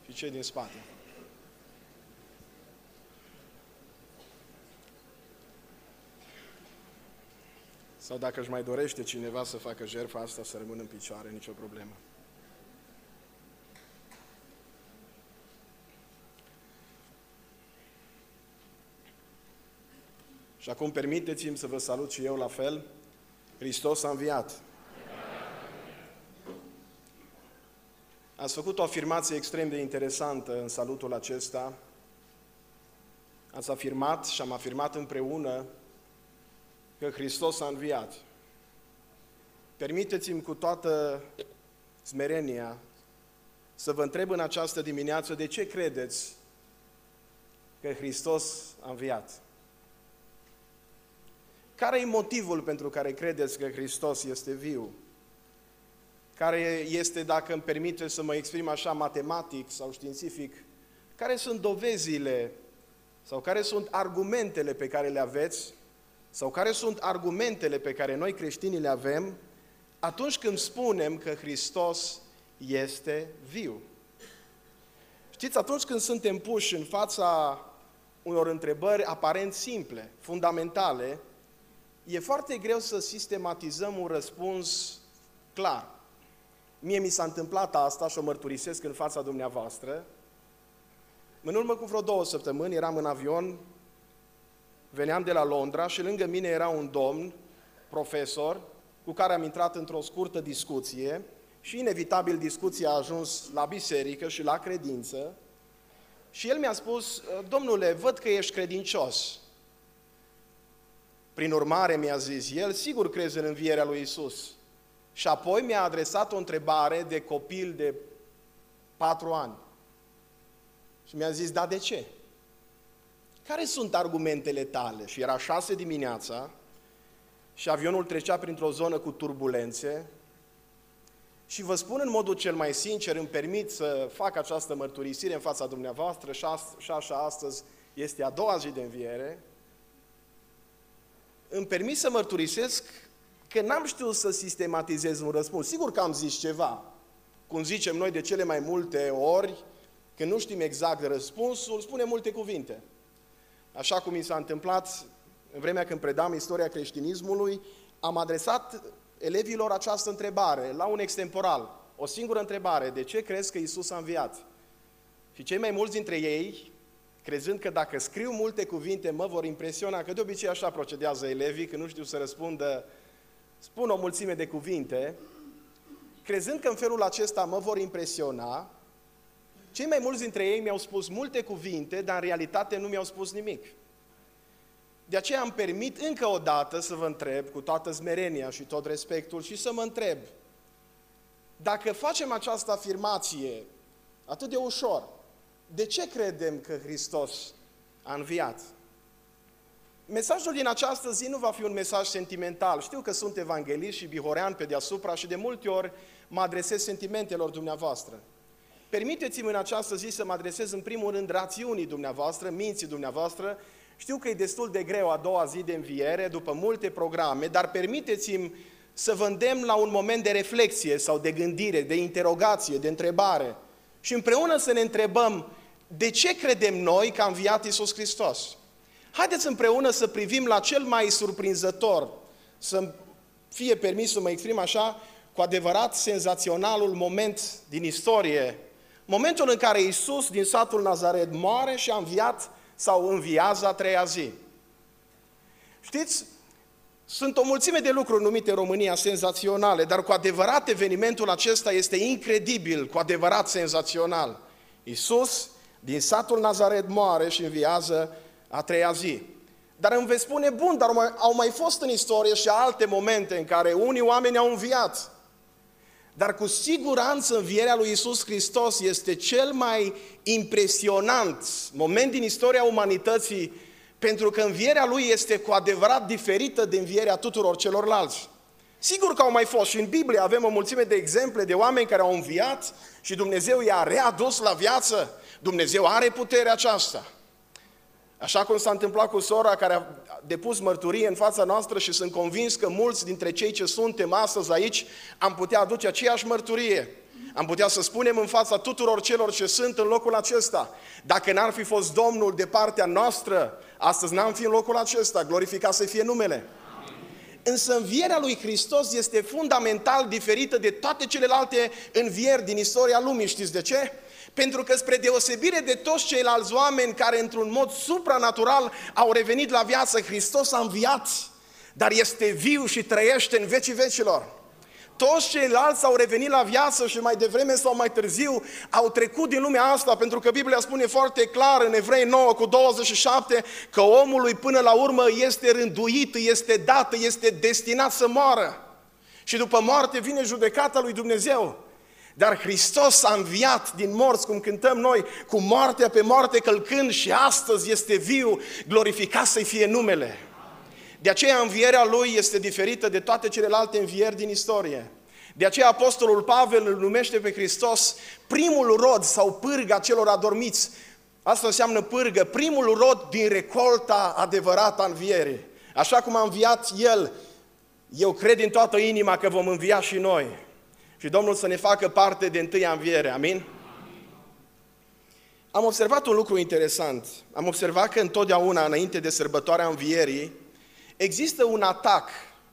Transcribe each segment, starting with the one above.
și cei din spate. Sau dacă își mai dorește cineva să facă jertfa asta, să rămână în picioare, nicio problemă. Și acum permiteți-mi să vă salut și eu la fel. Hristos a înviat. Ați făcut o afirmație extrem de interesantă în salutul acesta. Ați afirmat și am afirmat împreună că Hristos a înviat. Permiteți-mi cu toată smerenia să vă întreb în această dimineață de ce credeți că Hristos a înviat? Care e motivul pentru care credeți că Hristos este viu? Care este, dacă îmi permite să mă exprim așa matematic sau științific, care sunt dovezile sau care sunt argumentele pe care le aveți sau care sunt argumentele pe care noi creștinii le avem atunci când spunem că Hristos este viu? Știți, atunci când suntem puși în fața unor întrebări aparent simple, fundamentale, e foarte greu să sistematizăm un răspuns clar. Mie mi s-a întâmplat asta și o mărturisesc în fața dumneavoastră. În urmă cu vreo 2 săptămâni eram în avion, veneam de la Londra și lângă mine era un domn, profesor, cu care am intrat într-o scurtă discuție și inevitabil discuția a ajuns la biserică și la credință și el mi-a spus: domnule, văd că ești credincios. Prin urmare, mi-a zis el, sigur crezi în învierea lui Iisus. Și apoi mi-a adresat o întrebare de copil de 4 ani. Și mi-a zis, da, de ce? Care sunt argumentele tale? Și era 6 dimineața și avionul trecea printr-o zonă cu turbulențe și vă spun în modul cel mai sincer, îmi permit să fac această mărturisire în fața dumneavoastră și așa astăzi este a 2-a zi de înviere, îmi permit să mărturisesc că n-am știut să sistematizez un răspuns. Sigur că am zis ceva. Cum zicem noi de cele mai multe ori, când nu știm exact răspunsul, spunem multe cuvinte. Așa cum mi s-a întâmplat în vremea când predam istoria creștinismului, am adresat elevilor această întrebare, la un extemporal, o singură întrebare: de ce crezi că Iisus a înviat? Și cei mai mulți dintre ei, crezând că dacă scriu multe cuvinte mă vor impresiona, că de obicei așa procedează elevii, că nu știu să răspundă, spun o mulțime de cuvinte, crezând că în felul acesta mă vor impresiona, cei mai mulți dintre ei mi-au spus multe cuvinte, dar în realitate nu mi-au spus nimic. De aceea îmi permit încă o dată să vă întreb, cu toată smerenia și tot respectul, și să mă întreb, dacă facem această afirmație atât de ușor, de ce credem că Hristos a înviat? Mesajul din această zi nu va fi un mesaj sentimental. Știu că sunt evanghelist și bihorean pe deasupra și de multe ori mă adresez sentimentelor dumneavoastră. Permiteți-mi în această zi să mă adresez în primul rând rațiunii dumneavoastră, minții dumneavoastră. Știu că e destul de greu a 2-a zi de înviere, după multe programe, dar permiteți-mi să vă îndemn la un moment de reflexie sau de gândire, de interogație, de întrebare și împreună să ne întrebăm de ce credem noi că a înviat Iisus Hristos. Haideți împreună să privim la cel mai surprinzător, să fie permis să mă exprim așa, cu adevărat senzaționalul moment din istorie, momentul în care Iisus din satul Nazaret moare și a înviat sau înviază a 3-a zi. Știți, sunt o mulțime de lucruri numite în România senzaționale, dar cu adevărat evenimentul acesta este incredibil, cu adevărat senzațional. Iisus din satul Nazaret moare și înviază a 3-a zi. Dar îmi veți spune, bun, dar au mai fost în istorie și alte momente în care unii oameni au înviat. Dar cu siguranță învierea lui Iisus Hristos este cel mai impresionant moment din istoria umanității, pentru că învierea lui este cu adevărat diferită de învierea tuturor celorlalți. Sigur că au mai fost și în Biblie avem o mulțime de exemple de oameni care au înviat și Dumnezeu i-a readus la viață. Dumnezeu are puterea aceasta. Așa cum s-a întâmplat cu sora care a depus mărturie în fața noastră și sunt convins că mulți dintre cei ce suntem astăzi aici am putea aduce aceeași mărturie. Am putea să spunem în fața tuturor celor ce sunt în locul acesta, dacă n-ar fi fost Domnul de partea noastră, astăzi n-am fi în locul acesta, glorificat să fie numele. Însă învierea lui Hristos este fundamental diferită de toate celelalte învieri din istoria lumii. Știți de ce? Pentru că spre deosebire de toți ceilalți oameni care într-un mod supranatural au revenit la viață, Hristos a înviat, dar este viu și trăiește în vecii vecilor. Toți ceilalți au revenit la viață și mai devreme sau mai târziu au trecut din lumea asta, pentru că Biblia spune foarte clar în Evrei 9:27 că omului până la urmă este rânduit, este dat, este destinat să moară. Și după moarte vine judecata lui Dumnezeu. Dar Hristos a înviat din morți, cum cântăm noi, cu moartea pe moarte călcând și astăzi este viu, glorificat să-i fie numele. De aceea învierea Lui este diferită de toate celelalte învieri din istorie. De aceea Apostolul Pavel îl numește pe Hristos primul rod sau pârga celor adormiți. Asta înseamnă pârgă, primul rod din recolta adevărată a învierii. Așa cum a înviat El, eu cred din toată inima că vom învia și noi. Și Domnul să ne facă parte de întâia înviere. Amin? Am observat un lucru interesant. Am observat că întotdeauna, înainte de sărbătoarea învierii, există un atac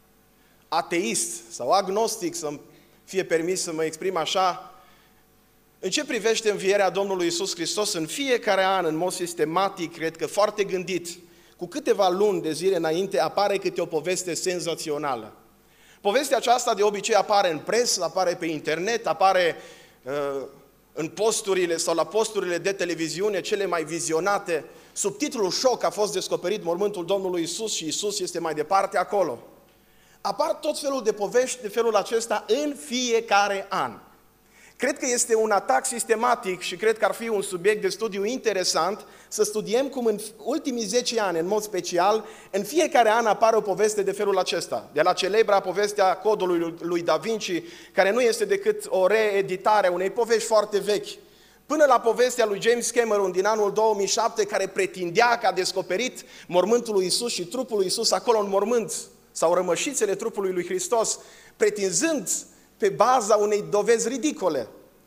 ateist sau agnostic, să-mi fie permis să mă exprim așa, în ce privește învierea Domnului Iisus Hristos. În fiecare an, în mod sistematic, cred că foarte gândit, cu câteva luni de zile înainte, apare câte o poveste senzațională. Povestea aceasta de obicei apare în presă, apare pe internet, apare în posturile sau la posturile de televiziune cele mai vizionate. Subtitlul șoc: a fost descoperit mormântul Domnului Iisus și Iisus este mai departe acolo. Apar tot felul de povești de felul acesta în fiecare an. Cred că este un atac sistematic și cred că ar fi un subiect de studiu interesant să studiem cum în ultimii 10 ani, în mod special, în fiecare an apare o poveste de felul acesta. De la celebra povestea Codului lui Da Vinci, care nu este decât o reeditare a unei povești foarte vechi, până la povestea lui James Cameron din anul 2007, care pretindea că a descoperit mormântul lui Iisus și trupul lui Iisus acolo în mormânt, sau rămășițele trupului lui Hristos, pretinzând pe baza unei dovezi ridicole,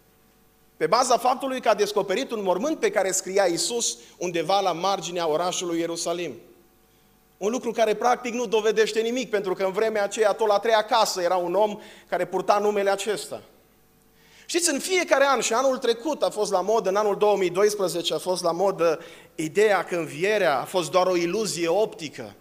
pe baza faptului că a descoperit un mormânt pe care scria Iisus undeva la marginea orașului Ierusalim. Un lucru care practic nu dovedește nimic, pentru că în vremea aceea tot la 3-a casă era un om care purta numele acesta. Știți, în fiecare an, și anul trecut a fost la modă, în anul 2012 a fost la modă ideea că învierea a fost doar o iluzie optică.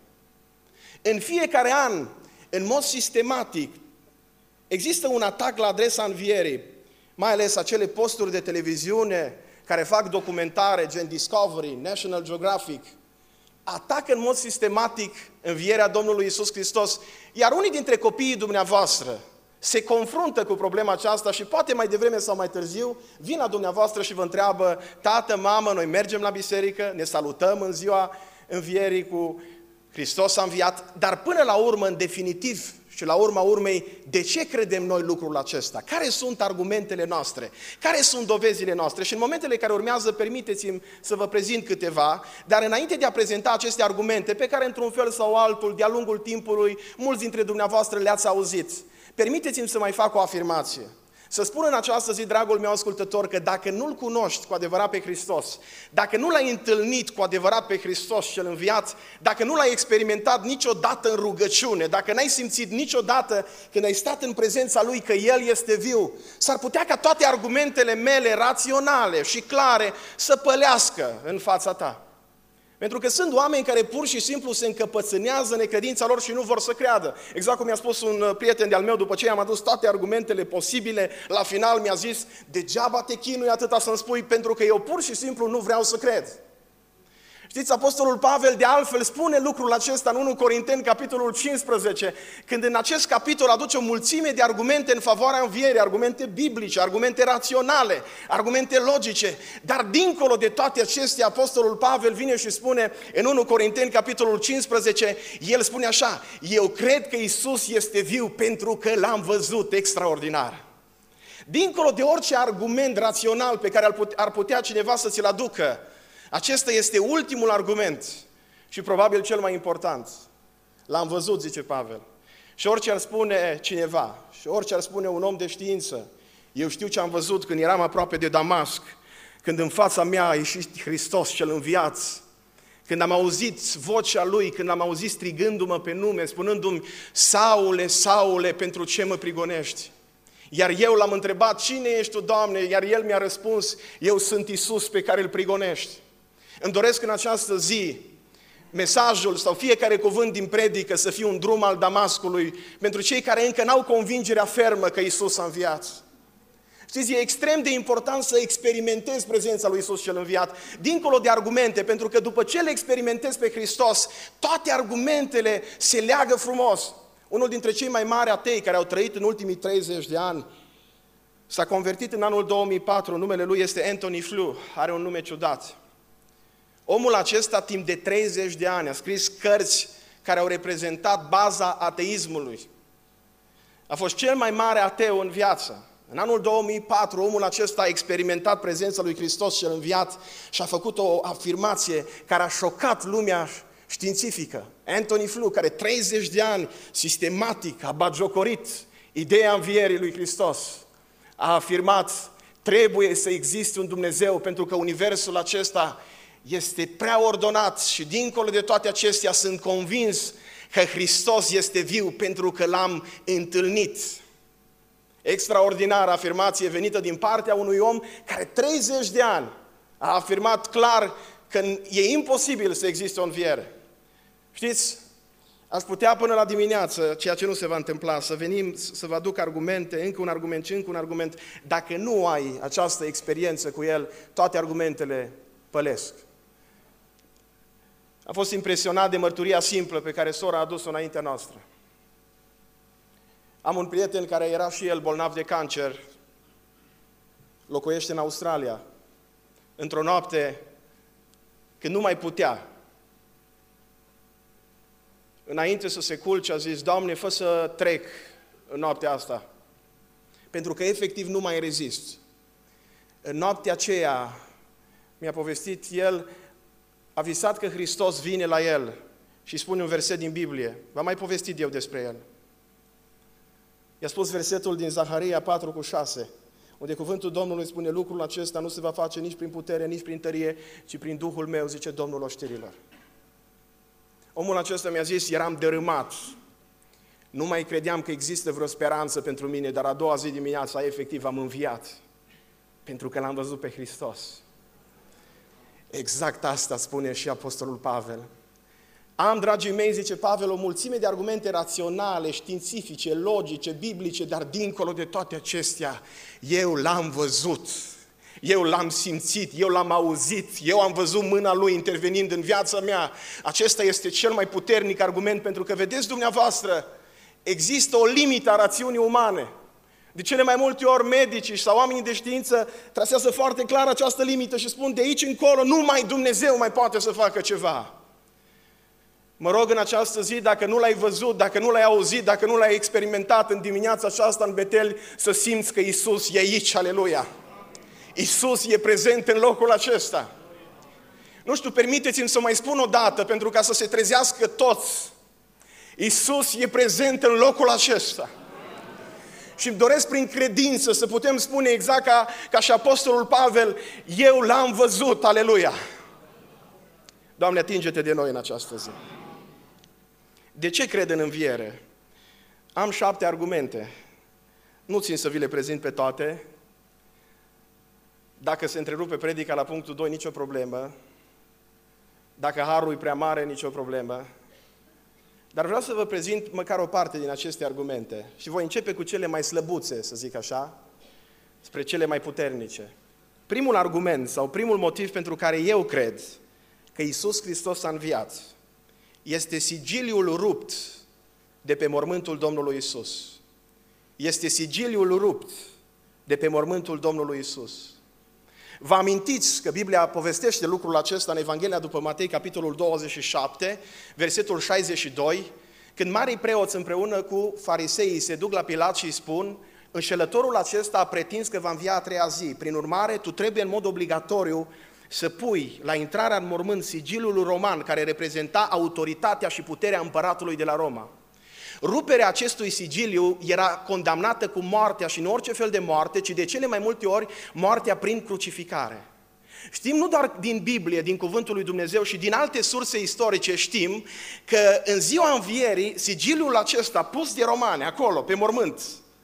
În fiecare an, în mod sistematic, există un atac la adresa învierii, mai ales acele posturi de televiziune care fac documentare, gen Discovery, National Geographic, atacă în mod sistematic învierea Domnului Iisus Hristos, iar unii dintre copiii dumneavoastră se confruntă cu problema aceasta și poate mai devreme sau mai târziu vin la dumneavoastră și vă întreabă: tată, mamă, noi mergem la biserică, ne salutăm în ziua învierii cu Hristos a înviat, dar până la urmă, în definitiv și la urma urmei, de ce credem noi lucrul acesta? Care sunt argumentele noastre? Care sunt dovezile noastre? Și în momentele care urmează, permiteți-mi să vă prezint câteva, dar înainte de a prezenta aceste argumente, pe care într-un fel sau altul, de-a lungul timpului, mulți dintre dumneavoastră le-ați auzit, permiteți-mi să mai fac o afirmație. Să spun în această zi, dragul meu ascultător, că dacă nu-L cunoști cu adevărat pe Hristos, dacă nu L-ai întâlnit cu adevărat pe Hristos cel înviat, dacă nu L-ai experimentat niciodată în rugăciune, dacă n-ai simțit niciodată când ai stat în prezența Lui că El este viu, s-ar putea ca toate argumentele mele raționale și clare să pălească în fața ta. Pentru că sunt oameni care pur și simplu se încăpățânează necredința lor și nu vor să creadă. Exact cum mi-a spus un prieten de-al meu, după ce i-am adus toate argumentele posibile, la final mi-a zis: degeaba te chinui atâta să-mi spui, pentru că eu pur și simplu nu vreau să cred. Știți, Apostolul Pavel de altfel spune lucrul acesta în 1 Corinteni, capitolul 15, când în acest capitol aduce o mulțime de argumente în favoarea învierii, argumente biblice, argumente raționale, argumente logice, dar dincolo de toate acestea, Apostolul Pavel vine și spune în 1 Corinteni, capitolul 15, el spune așa: eu cred că Iisus este viu pentru că L-am văzut extraordinar. Dincolo de orice argument rațional pe care ar putea cineva să ți-l aducă, acesta este ultimul argument și probabil cel mai important. L-am văzut, zice Pavel. Și orice ar spune cineva, și orice ar spune un om de știință, Eu știu ce am văzut când eram aproape de Damasc, când în fața mea a ieșit Hristos cel înviat, când am auzit vocea Lui, când am auzit strigându-mă pe nume, spunându-mi, Saule, Saule, pentru ce mă prigonești? Iar eu l-am întrebat, cine ești tu, Doamne? Iar El mi-a răspuns, eu sunt Iisus pe care îl prigonești. Îmi doresc în această zi mesajul sau fiecare cuvânt din predică să fie un drum al Damascului pentru cei care încă n-au convingerea fermă că Iisus a înviat. Știți, e extrem de important să experimentezi prezența lui Iisus cel înviat, dincolo de argumente, pentru că după ce le experimentezi pe Hristos, toate argumentele se leagă frumos. Unul dintre cei mai mari atei care au trăit în ultimii 30 de ani s-a convertit în anul 2004, numele lui este Anthony Flew, are un nume ciudat. Omul acesta, timp de 30 de ani, a scris cărți care au reprezentat baza ateismului. A fost cel mai mare ateu în viață. În anul 2004, omul acesta a experimentat prezența lui Hristos cel înviat și a făcut o afirmație care a șocat lumea științifică. Anthony Flew, care 30 de ani sistematic a batjocorit ideea învierii lui Hristos, a afirmat, trebuie să existe un Dumnezeu pentru că universul acesta este prea ordonat și dincolo de toate acestea sunt convins că Hristos este viu pentru că l-am întâlnit. Extraordinară afirmație venită din partea unui om care 30 de ani a afirmat clar că e imposibil să existe o înviere. Știți, aș putea până la dimineață, ceea ce nu se va întâmpla, să venim, să vă aduc argumente, încă un argument și încă un argument. Dacă nu ai această experiență cu el, toate argumentele pălesc. Am fost impresionat de mărturia simplă pe care sora a adus-o înaintea noastră. Am un prieten care era și el bolnav de cancer, locuiește în Australia. Într-o noapte, când nu mai putea, înainte să se culce, a zis, Doamne, fă să trec în noaptea asta, pentru că efectiv nu mai rezist. În noaptea aceea, mi-a povestit el, a visat că Hristos vine la el și spune un verset din Biblie. V-am mai povestit eu despre el. I-a spus versetul din Zaharia 4:6, unde cuvântul Domnului spune, lucrul acesta nu se va face nici prin putere, nici prin tărie, ci prin Duhul meu, zice Domnul oștirilor. Omul acesta mi-a zis, eram dărâmat, nu mai credeam că există vreo speranță pentru mine, dar a doua zi dimineața, efectiv, am înviat, pentru că l-am văzut pe Hristos. Exact asta spune și Apostolul Pavel. Am, dragii mei, zice Pavel, o mulțime de argumente raționale, științifice, logice, biblice, dar dincolo de toate acestea, eu l-am văzut, eu l-am simțit, eu l-am auzit, eu am văzut mâna Lui intervenind în viața mea. Acesta este cel mai puternic argument, pentru că, vedeți dumneavoastră, există o limită a rațiunii umane. De cele mai multe ori medicii sau oamenii de știință trasează foarte clar această limită și spun, de aici încolo numai Dumnezeu mai poate să facă ceva. Mă rog în această zi, dacă nu l-ai văzut, dacă nu l-ai auzit, dacă nu l-ai experimentat în dimineața aceasta în Betel, să simți că Iisus e aici, aleluia! Iisus e prezent în locul acesta. Nu știu, permiteți-mi să mai spun o dată, pentru ca să se trezească toți. Iisus e prezent în locul acesta. Și îmi doresc prin credință să putem spune exact ca și Apostolul Pavel, eu l-am văzut, aleluia! Doamne, atinge-te de noi în această zi. De ce cred în înviere? Am 7 argumente. Nu țin să vi le prezint pe toate. Dacă se întrerupe predica la punctul 2, nicio problemă. Dacă harul e prea mare, nicio problemă. Dar vreau să vă prezint măcar o parte din aceste argumente. Și voi începe cu cele mai slăbuțe, să zic așa, spre cele mai puternice. Primul argument sau primul motiv pentru care eu cred că Iisus Hristos a înviat este sigiliul rupt de pe mormântul Domnului Iisus. Este sigiliul rupt de pe mormântul Domnului Iisus. Vă amintiți că Biblia povestește lucrul acesta în Evanghelia după Matei, capitolul 27, versetul 62, când marii preoți împreună cu fariseii se duc la Pilat și îi spun, înșelătorul acesta a pretins că va învia a 3-a zi, prin urmare tu trebuie în mod obligatoriu să pui la intrarea în mormânt sigiliul roman care reprezenta autoritatea și puterea împăratului de la Roma. Ruperea acestui sigiliu era condamnată cu moartea și nu orice fel de moarte, ci de cele mai multe ori moartea prin crucificare. Știm nu doar din Biblie, din Cuvântul lui Dumnezeu și din alte surse istorice știm că în ziua învierii sigiliul acesta pus de romani acolo, pe mormânt,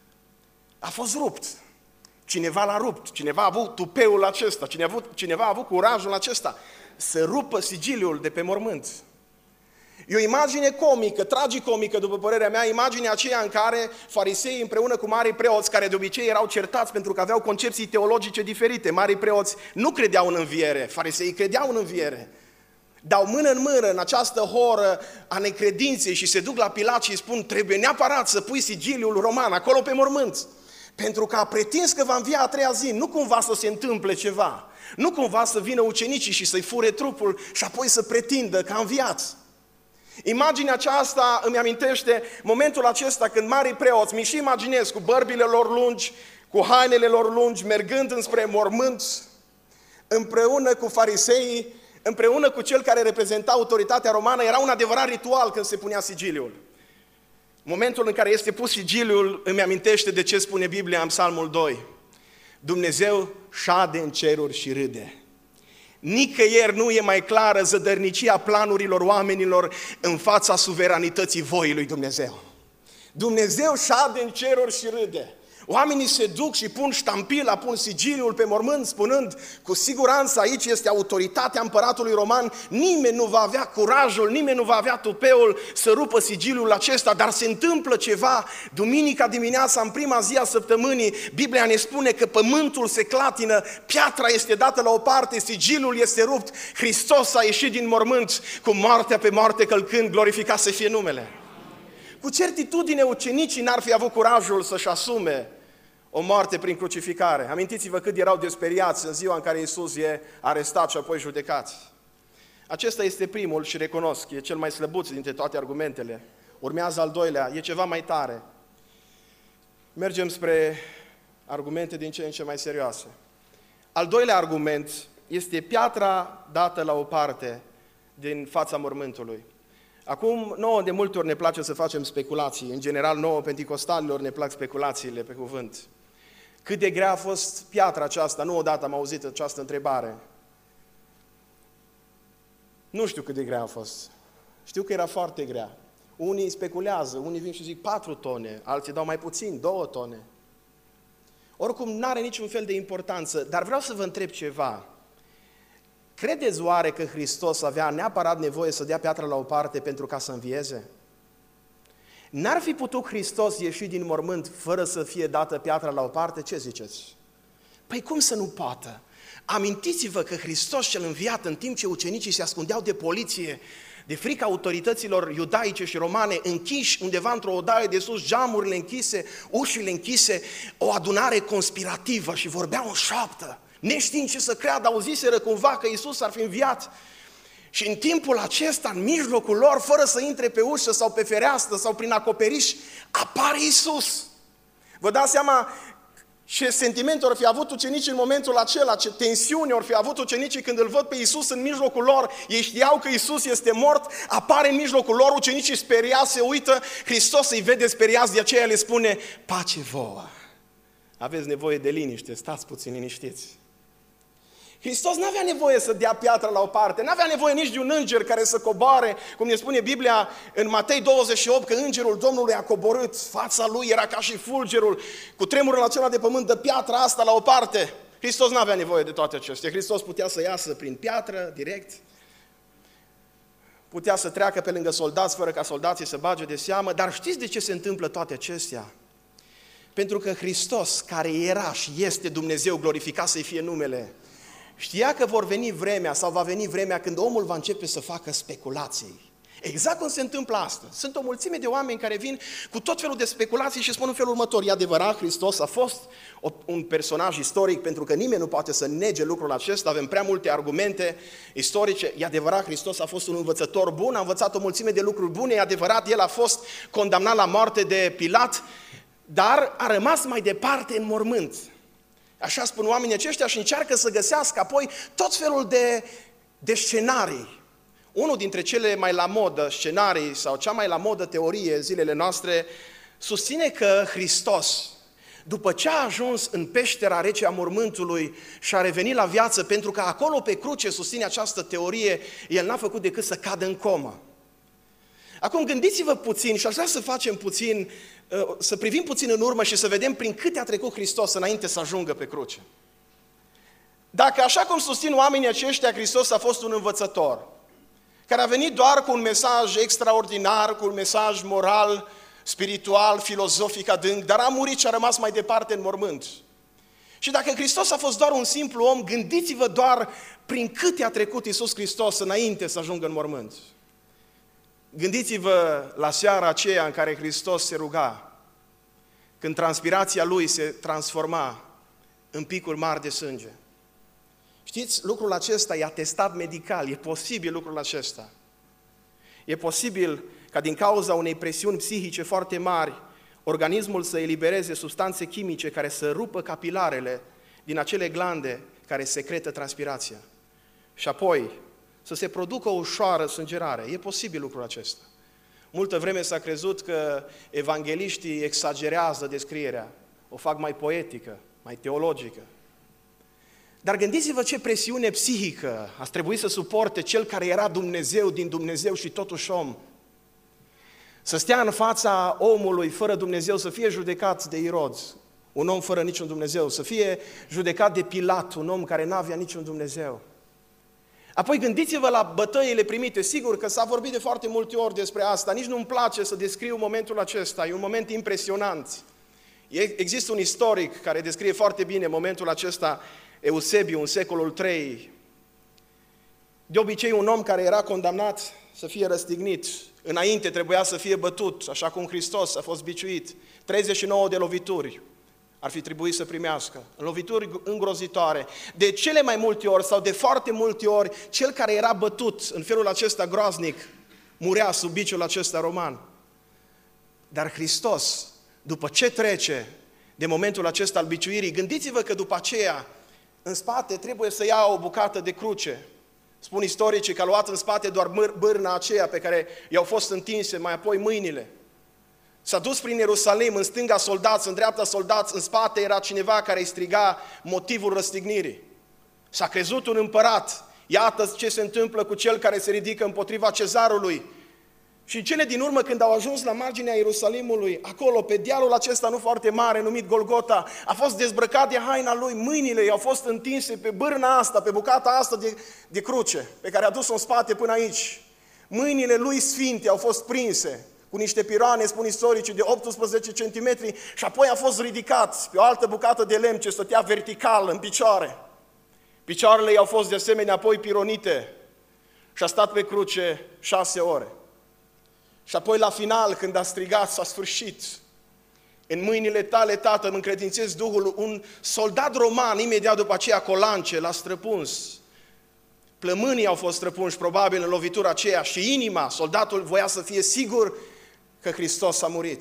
a fost rupt. Cineva l-a rupt, cineva a avut tupeul acesta, cineva a avut curajul acesta să rupă sigiliul de pe mormânt. E o imagine comică, tragicomică, după părerea mea, imaginea aceea în care fariseii împreună cu marii preoți, care de obicei erau certați pentru că aveau concepții teologice diferite, marii preoți nu credeau în înviere, fariseii credeau în înviere, dau mână în mână în această horă a necredinței și se duc la Pilat și îi spun, trebuie neapărat să pui sigiliul roman acolo pe mormânt, pentru că a pretins că va învia a treia zi, nu cumva să se întâmple ceva, nu cumva să vină ucenicii și să-i fure trupul și apoi să pretindă că a înviat. Imaginea aceasta îmi amintește momentul acesta când marii preoți, mi-și imaginez cu bărbile lor lungi, cu hainele lor lungi, mergând înspre mormânt, împreună cu fariseii, împreună cu cel care reprezenta autoritatea romană, era un adevărat ritual când se punea sigiliul. Momentul în care este pus sigiliul îmi amintește de ce spune Biblia în Psalmul 2. Dumnezeu șade în ceruri și râde. Nicăieri nu e mai clară zădărnicia planurilor oamenilor în fața suveranității voii lui Dumnezeu. Dumnezeu șade în ceruri și râde. Oamenii se duc și pun ștampila, pun sigiliul pe mormânt, spunând, cu siguranță aici este autoritatea împăratului roman, nimeni nu va avea curajul, nimeni nu va avea tupeul să rupă sigiliul acesta, dar se întâmplă ceva. Duminica dimineața, în prima zi a săptămânii, Biblia ne spune că pământul se clatină, piatra este dată la o parte, sigiliul este rupt, Hristos a ieșit din mormânt cu moartea pe moarte călcând, glorificat să fie numele. Cu certitudine ucenicii n-ar fi avut curajul să-și asume o moarte prin crucificare. Amintiți-vă cât erau desperiați în ziua în care Iisus e arestat și apoi judecat. Acesta este primul și recunosc, e cel mai slăbuț dintre toate argumentele. Urmează al doilea, e ceva mai tare. Mergem spre argumente din ce în ce mai serioase. Al doilea argument este piatra dată la o parte din fața mormântului. Acum, nouă de multe ori ne place să facem speculații. În general, nouă penticostalilor ne plac speculațiile pe cuvânt. Cât de grea a fost piatra aceasta? Nu odată am auzit această întrebare. Nu știu cât de grea a fost. Știu că era foarte grea. Unii speculează, unii vin și zic 4 tone, alții dau mai puțin, 2 tone. Oricum, n-are niciun fel de importanță, dar vreau să vă întreb ceva. Credeți oare că Hristos avea neapărat nevoie să dea piatra la o parte pentru ca să învieze? N-ar fi putut Hristos ieși din mormânt fără să fie dată piatra la o parte? Ce ziceți? Păi cum să nu poată? Amintiți-vă că Hristos cel înviat, în timp ce ucenicii se ascundeau de poliție, de frica autorităților iudaice și romane, închiși undeva într-o odaie de sus, geamurile închise, ușile închise, o adunare conspirativă și vorbeau în șoaptă. Neștiind ce să creadă, auziseră cumva că Iisus ar fi înviat. Și în timpul acesta, în mijlocul lor, fără să intre pe ușă sau pe fereastră sau prin acoperiș, apare Iisus. Vă dați seama ce sentiment or fi avut ucenicii în momentul acela, ce tensiune or fi avut ucenicii când îl văd pe Iisus în mijlocul lor. Ei știau că Iisus este mort, apare în mijlocul lor, ucenicii speriați se uită, Hristos îi vede speriați, de aceea le spune, pace vouă. Aveți nevoie de liniște, stați puțin liniștiți. Hristos nu avea nevoie să dea piatra la o parte, nu avea nevoie nici de un înger care să coboare, cum ne spune Biblia în Matei 28, că îngerul Domnului a coborât, fața lui era ca și fulgerul, cu tremurul acela de pământ, dă piatra asta la o parte. Hristos nu avea nevoie de toate acestea, Hristos putea să iasă prin piatră, direct, putea să treacă pe lângă soldați fără ca soldații să bage de seamă, dar știți de ce se întâmplă toate acestea? Pentru că Hristos, care era și este Dumnezeu, glorificat să-i fie numele, știa că vor veni vremea sau va veni vremea când omul va începe să facă speculații. Exact cum se întâmplă astăzi. Sunt o mulțime de oameni care vin cu tot felul de speculații și spun în felul următor. E adevărat, Hristos a fost un personaj istoric, pentru că nimeni nu poate să nege lucrul acesta, avem prea multe argumente istorice. E adevărat, Hristos a fost un învățător bun, a învățat o mulțime de lucruri bune, e adevărat, El a fost condamnat la moarte de Pilat, dar a rămas mai departe în mormânt. Așa spun oamenii aceștia și încearcă să găsească apoi tot felul de scenarii. Unul dintre cele mai la modă scenarii sau cea mai la modă teorie zilele noastre susține că Hristos, după ce a ajuns în peștera rece a mormântului și a revenit la viață, pentru că acolo pe cruce, susține această teorie, El n-a făcut decât să cadă în comă. Acum gândiți-vă puțin și aș vrea să facem puțin, să privim puțin în urmă și să vedem prin câte a trecut Hristos înainte să ajungă pe cruce. Dacă, așa cum susțin oamenii aceștia, Hristos a fost un învățător, care a venit doar cu un mesaj extraordinar, cu un mesaj moral, spiritual, filozofic adânc, dar a murit și a rămas mai departe în mormânt. Și dacă Hristos a fost doar un simplu om, gândiți-vă doar prin câte a trecut Iisus Hristos înainte să ajungă în mormânt. Gândiți-vă la seara aceea în care Hristos se ruga, când transpirația Lui se transforma în picuri mari de sânge. Știți, lucrul acesta e atestat medical, e posibil lucrul acesta. E posibil ca din cauza unei presiuni psihice foarte mari, organismul să elibereze substanțe chimice care să rupă capilarele din acele glande care secretă transpirația. Și apoi să se producă o ușoară sângerare. E posibil lucrul acesta. Multă vreme s-a crezut că evangeliștii exagerează descrierea, o fac mai poetică, mai teologică. Dar gândiți-vă ce presiune psihică a trebuit să suporte cel care era Dumnezeu din Dumnezeu și totuși om. Să stea în fața omului fără Dumnezeu, să fie judecat de Irod, un om fără niciun Dumnezeu, să fie judecat de Pilat, un om care n-avea niciun Dumnezeu. Apoi gândiți-vă la bătăile primite, sigur că s-a vorbit de foarte multe ori despre asta, nici nu-mi place să descriu momentul acesta, e un moment impresionant. Există un istoric care descrie foarte bine momentul acesta, Eusebiu, în secolul III. De obicei, un om care era condamnat să fie răstignit, înainte trebuia să fie bătut, așa cum Hristos a fost biciuit. 39 de lovituri ar fi trebuit să primească, lovituri îngrozitoare. De cele mai multe ori sau de foarte multe ori, cel care era bătut în felul acesta groaznic murea sub biciul acesta roman. Dar Hristos, după ce trece de momentul acesta al biciuirii, gândiți-vă că după aceea, în spate trebuie să ia o bucată de cruce. Spun istoricii că a luat în spate doar bârna aceea pe care i-au fost întinse, mai apoi mâinile. S-a dus prin Ierusalim, în stânga soldați, în dreapta soldați, în spate era cineva care îi striga motivul răstignirii. S-a crezut un împărat, iată ce se întâmplă cu cel care se ridică împotriva cezarului. Și în cele din urmă, când au ajuns la marginea Ierusalimului, acolo, pe dealul acesta nu foarte mare, numit Golgota, a fost dezbrăcat de haina lui, mâinile i-au fost întinse pe bârna asta, pe bucata asta de cruce, pe care a dus-o în spate până aici. Mâinile lui sfinte au fost prinse cu niște piroane, spun istoricii, de 18 centimetri și apoi a fost ridicat pe o altă bucată de lemn ce stătea vertical în picioare. Picioarele i-au fost de asemenea apoi pironite și a stat pe cruce 6 ore. Și apoi la final, când a strigat, s-a sfârșit. În mâinile tale, Tată, îmi încredințez Duhul. Un soldat roman, imediat după aceea, cu o lance, l-a străpuns. Plămânii au fost străpunși, probabil, în lovitura aceea și inima. Soldatul voia să fie sigur că Hristos a murit.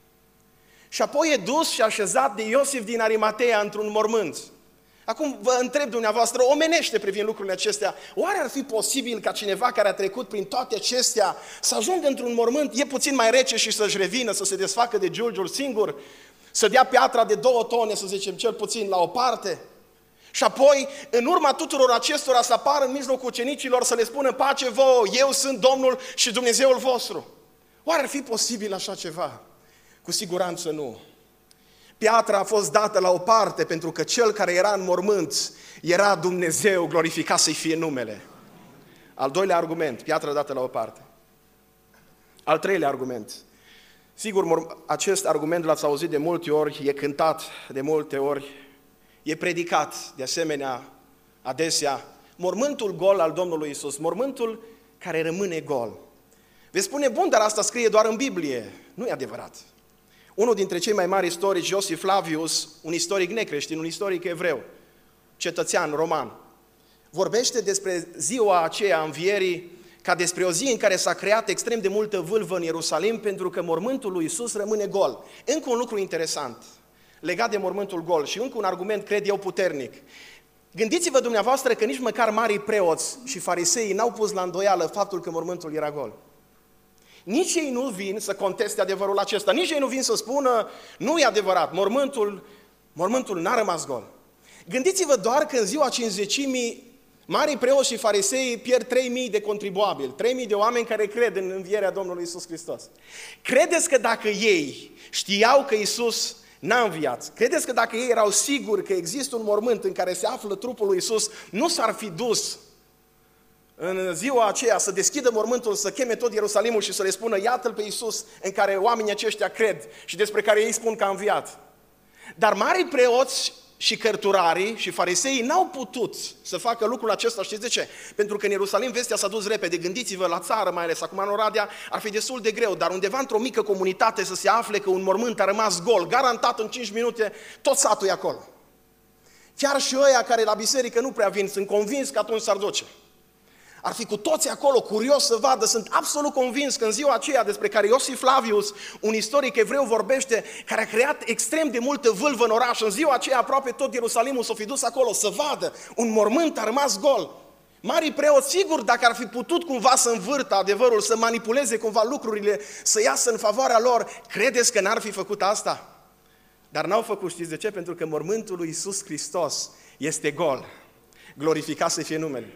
Și apoi e dus și așezat de Iosif din Arimatea într-un mormânt. Acum vă întreb dumneavoastră, omenește privind lucrurile acestea, oare ar fi posibil ca cineva care a trecut prin toate acestea să ajungă într-un mormânt, e puțin mai rece și să-și revină, să se desfacă de giulgiul singur, să dea piatra de 2 tone, să zicem cel puțin, la o parte? Și apoi, în urma tuturor acestora, să apară în mijlocul ucenicilor să le spună pace vouă, eu sunt Domnul și Dumnezeul vostru. Oare ar fi posibil așa ceva? Cu siguranță nu. Piatra a fost dată la o parte pentru că cel care era în mormânt era Dumnezeu, glorificat să-i fie numele. Al doilea argument, piatra dată la o parte. Al treilea argument. Sigur, acest argument l-ați auzit de multe ori, e cântat de multe ori, e predicat de asemenea adesea. Mormântul gol al Domnului Iisus, mormântul care rămâne gol. Veți spune, bun, dar asta scrie doar în Biblie. Nu e adevărat. Unul dintre cei mai mari istorici, Iosif Flavius, un istoric necreștin, un istoric evreu, cetățean roman, vorbește despre ziua aceea a învierii ca despre o zi în care s-a creat extrem de multă vâlvă în Ierusalim pentru că mormântul lui Iisus rămâne gol. Încă un lucru interesant legat de mormântul gol și încă un argument, cred eu, puternic. Gândiți-vă dumneavoastră că nici măcar marii preoți și fariseii n-au pus la îndoială faptul că mormântul era gol. Nici ei nu vin să conteste adevărul acesta, nici ei nu vin să spună, nu e adevărat, mormântul n-a rămas gol. Gândiți-vă doar că în ziua Cincizecimii, marii preoți și farisei pierd 3.000 de contribuabili, 3.000 de oameni care cred în învierea Domnului Iisus Hristos. Credeți că dacă ei știau că Iisus n-a înviat, credeți că dacă ei erau siguri că există un mormânt în care se află trupul lui Iisus, nu s-ar fi dus în ziua aceea să deschidă mormântul, să cheme tot Ierusalimul și să le spună, iată-L pe Iisus în care oamenii aceștia cred și despre care ei spun că a înviat. Dar marii preoți și cărturarii și fariseii n-au putut să facă lucrul acesta, știți de ce? Pentru că în Ierusalim vestea s-a dus repede, gândiți-vă la țară, mai ales acum în Oradea, ar fi destul de greu, dar undeva într-o mică comunitate să se afle că un mormânt a rămas gol, garantat în 5 minute, tot satul e acolo. Chiar și ăia care la biserică nu prea vin, sunt convins că atunci s-ar duce. Ar fi cu toți acolo, curios să vadă, sunt absolut convins că în ziua aceea despre care Iosif Flavius, un istoric evreu, vorbește, care a creat extrem de multă vâlvă în oraș, în ziua aceea aproape tot Ierusalimul s-o fi dus acolo să vadă, un mormânt a rămas gol. Marii preoți, sigur, dacă ar fi putut cumva să învârtă adevărul, să manipuleze cumva lucrurile, să iasă în favoarea lor, credeți că n-ar fi făcut asta? Dar n-au făcut, știți de ce? Pentru că mormântul lui Iisus Hristos este gol. Glorificat să fie numele.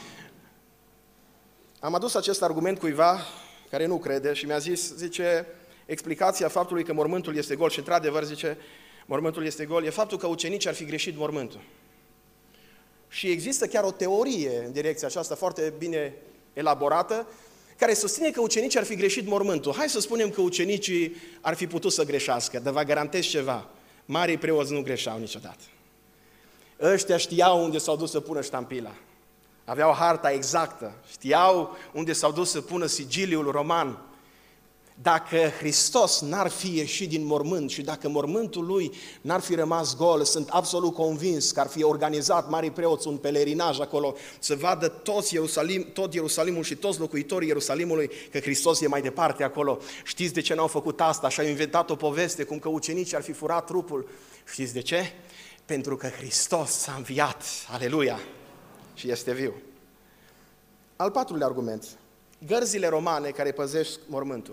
Am adus acest argument cuiva care nu crede și mi-a zis, zice, explicația faptului că mormântul este gol și într-adevăr, zice, mormântul este gol, e faptul că ucenicii ar fi greșit mormântul. Și există chiar o teorie în direcția aceasta foarte bine elaborată, care susține că ucenicii ar fi greșit mormântul. Hai să spunem că ucenicii ar fi putut să greșească, dar vă garantez ceva, marii preoți nu greșeau niciodată. Ăștia știau unde s-au dus să pună ștampila. Aveau harta exactă, știau unde s-au dus să pună sigiliul roman. Dacă Hristos n-ar fi ieșit din mormânt și dacă mormântul lui n-ar fi rămas gol, sunt absolut convins că ar fi organizat marii preoți un pelerinaj acolo să vadă tot Ierusalimul și toți locuitorii Ierusalimului că Hristos e mai departe acolo. Știți de ce n-au făcut asta? Și au inventat o poveste cum că ucenicii ar fi furat trupul. Știți de ce? Pentru că Hristos s-a înviat. Aleluia! Și este viu. Al patrulea argument. Gărzile romane care păzesc mormântul.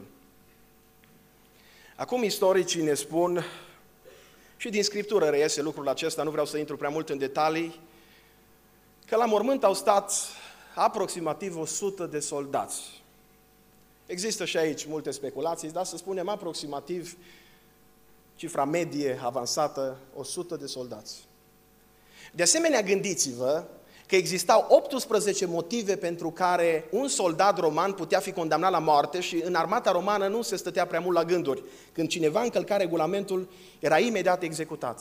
Acum istoricii ne spun, și din Scriptură reiese lucrul acesta, nu vreau să intru prea mult în detalii, că la mormânt au stat aproximativ 100 de soldați. Există și aici multe speculații, dar să spunem aproximativ cifra medie avansată, 100 de soldați. De asemenea, gândiți-vă că existau 18 motive pentru care un soldat roman putea fi condamnat la moarte și în armata romană nu se stătea prea mult la gânduri. Când cineva încălca regulamentul, era imediat executat.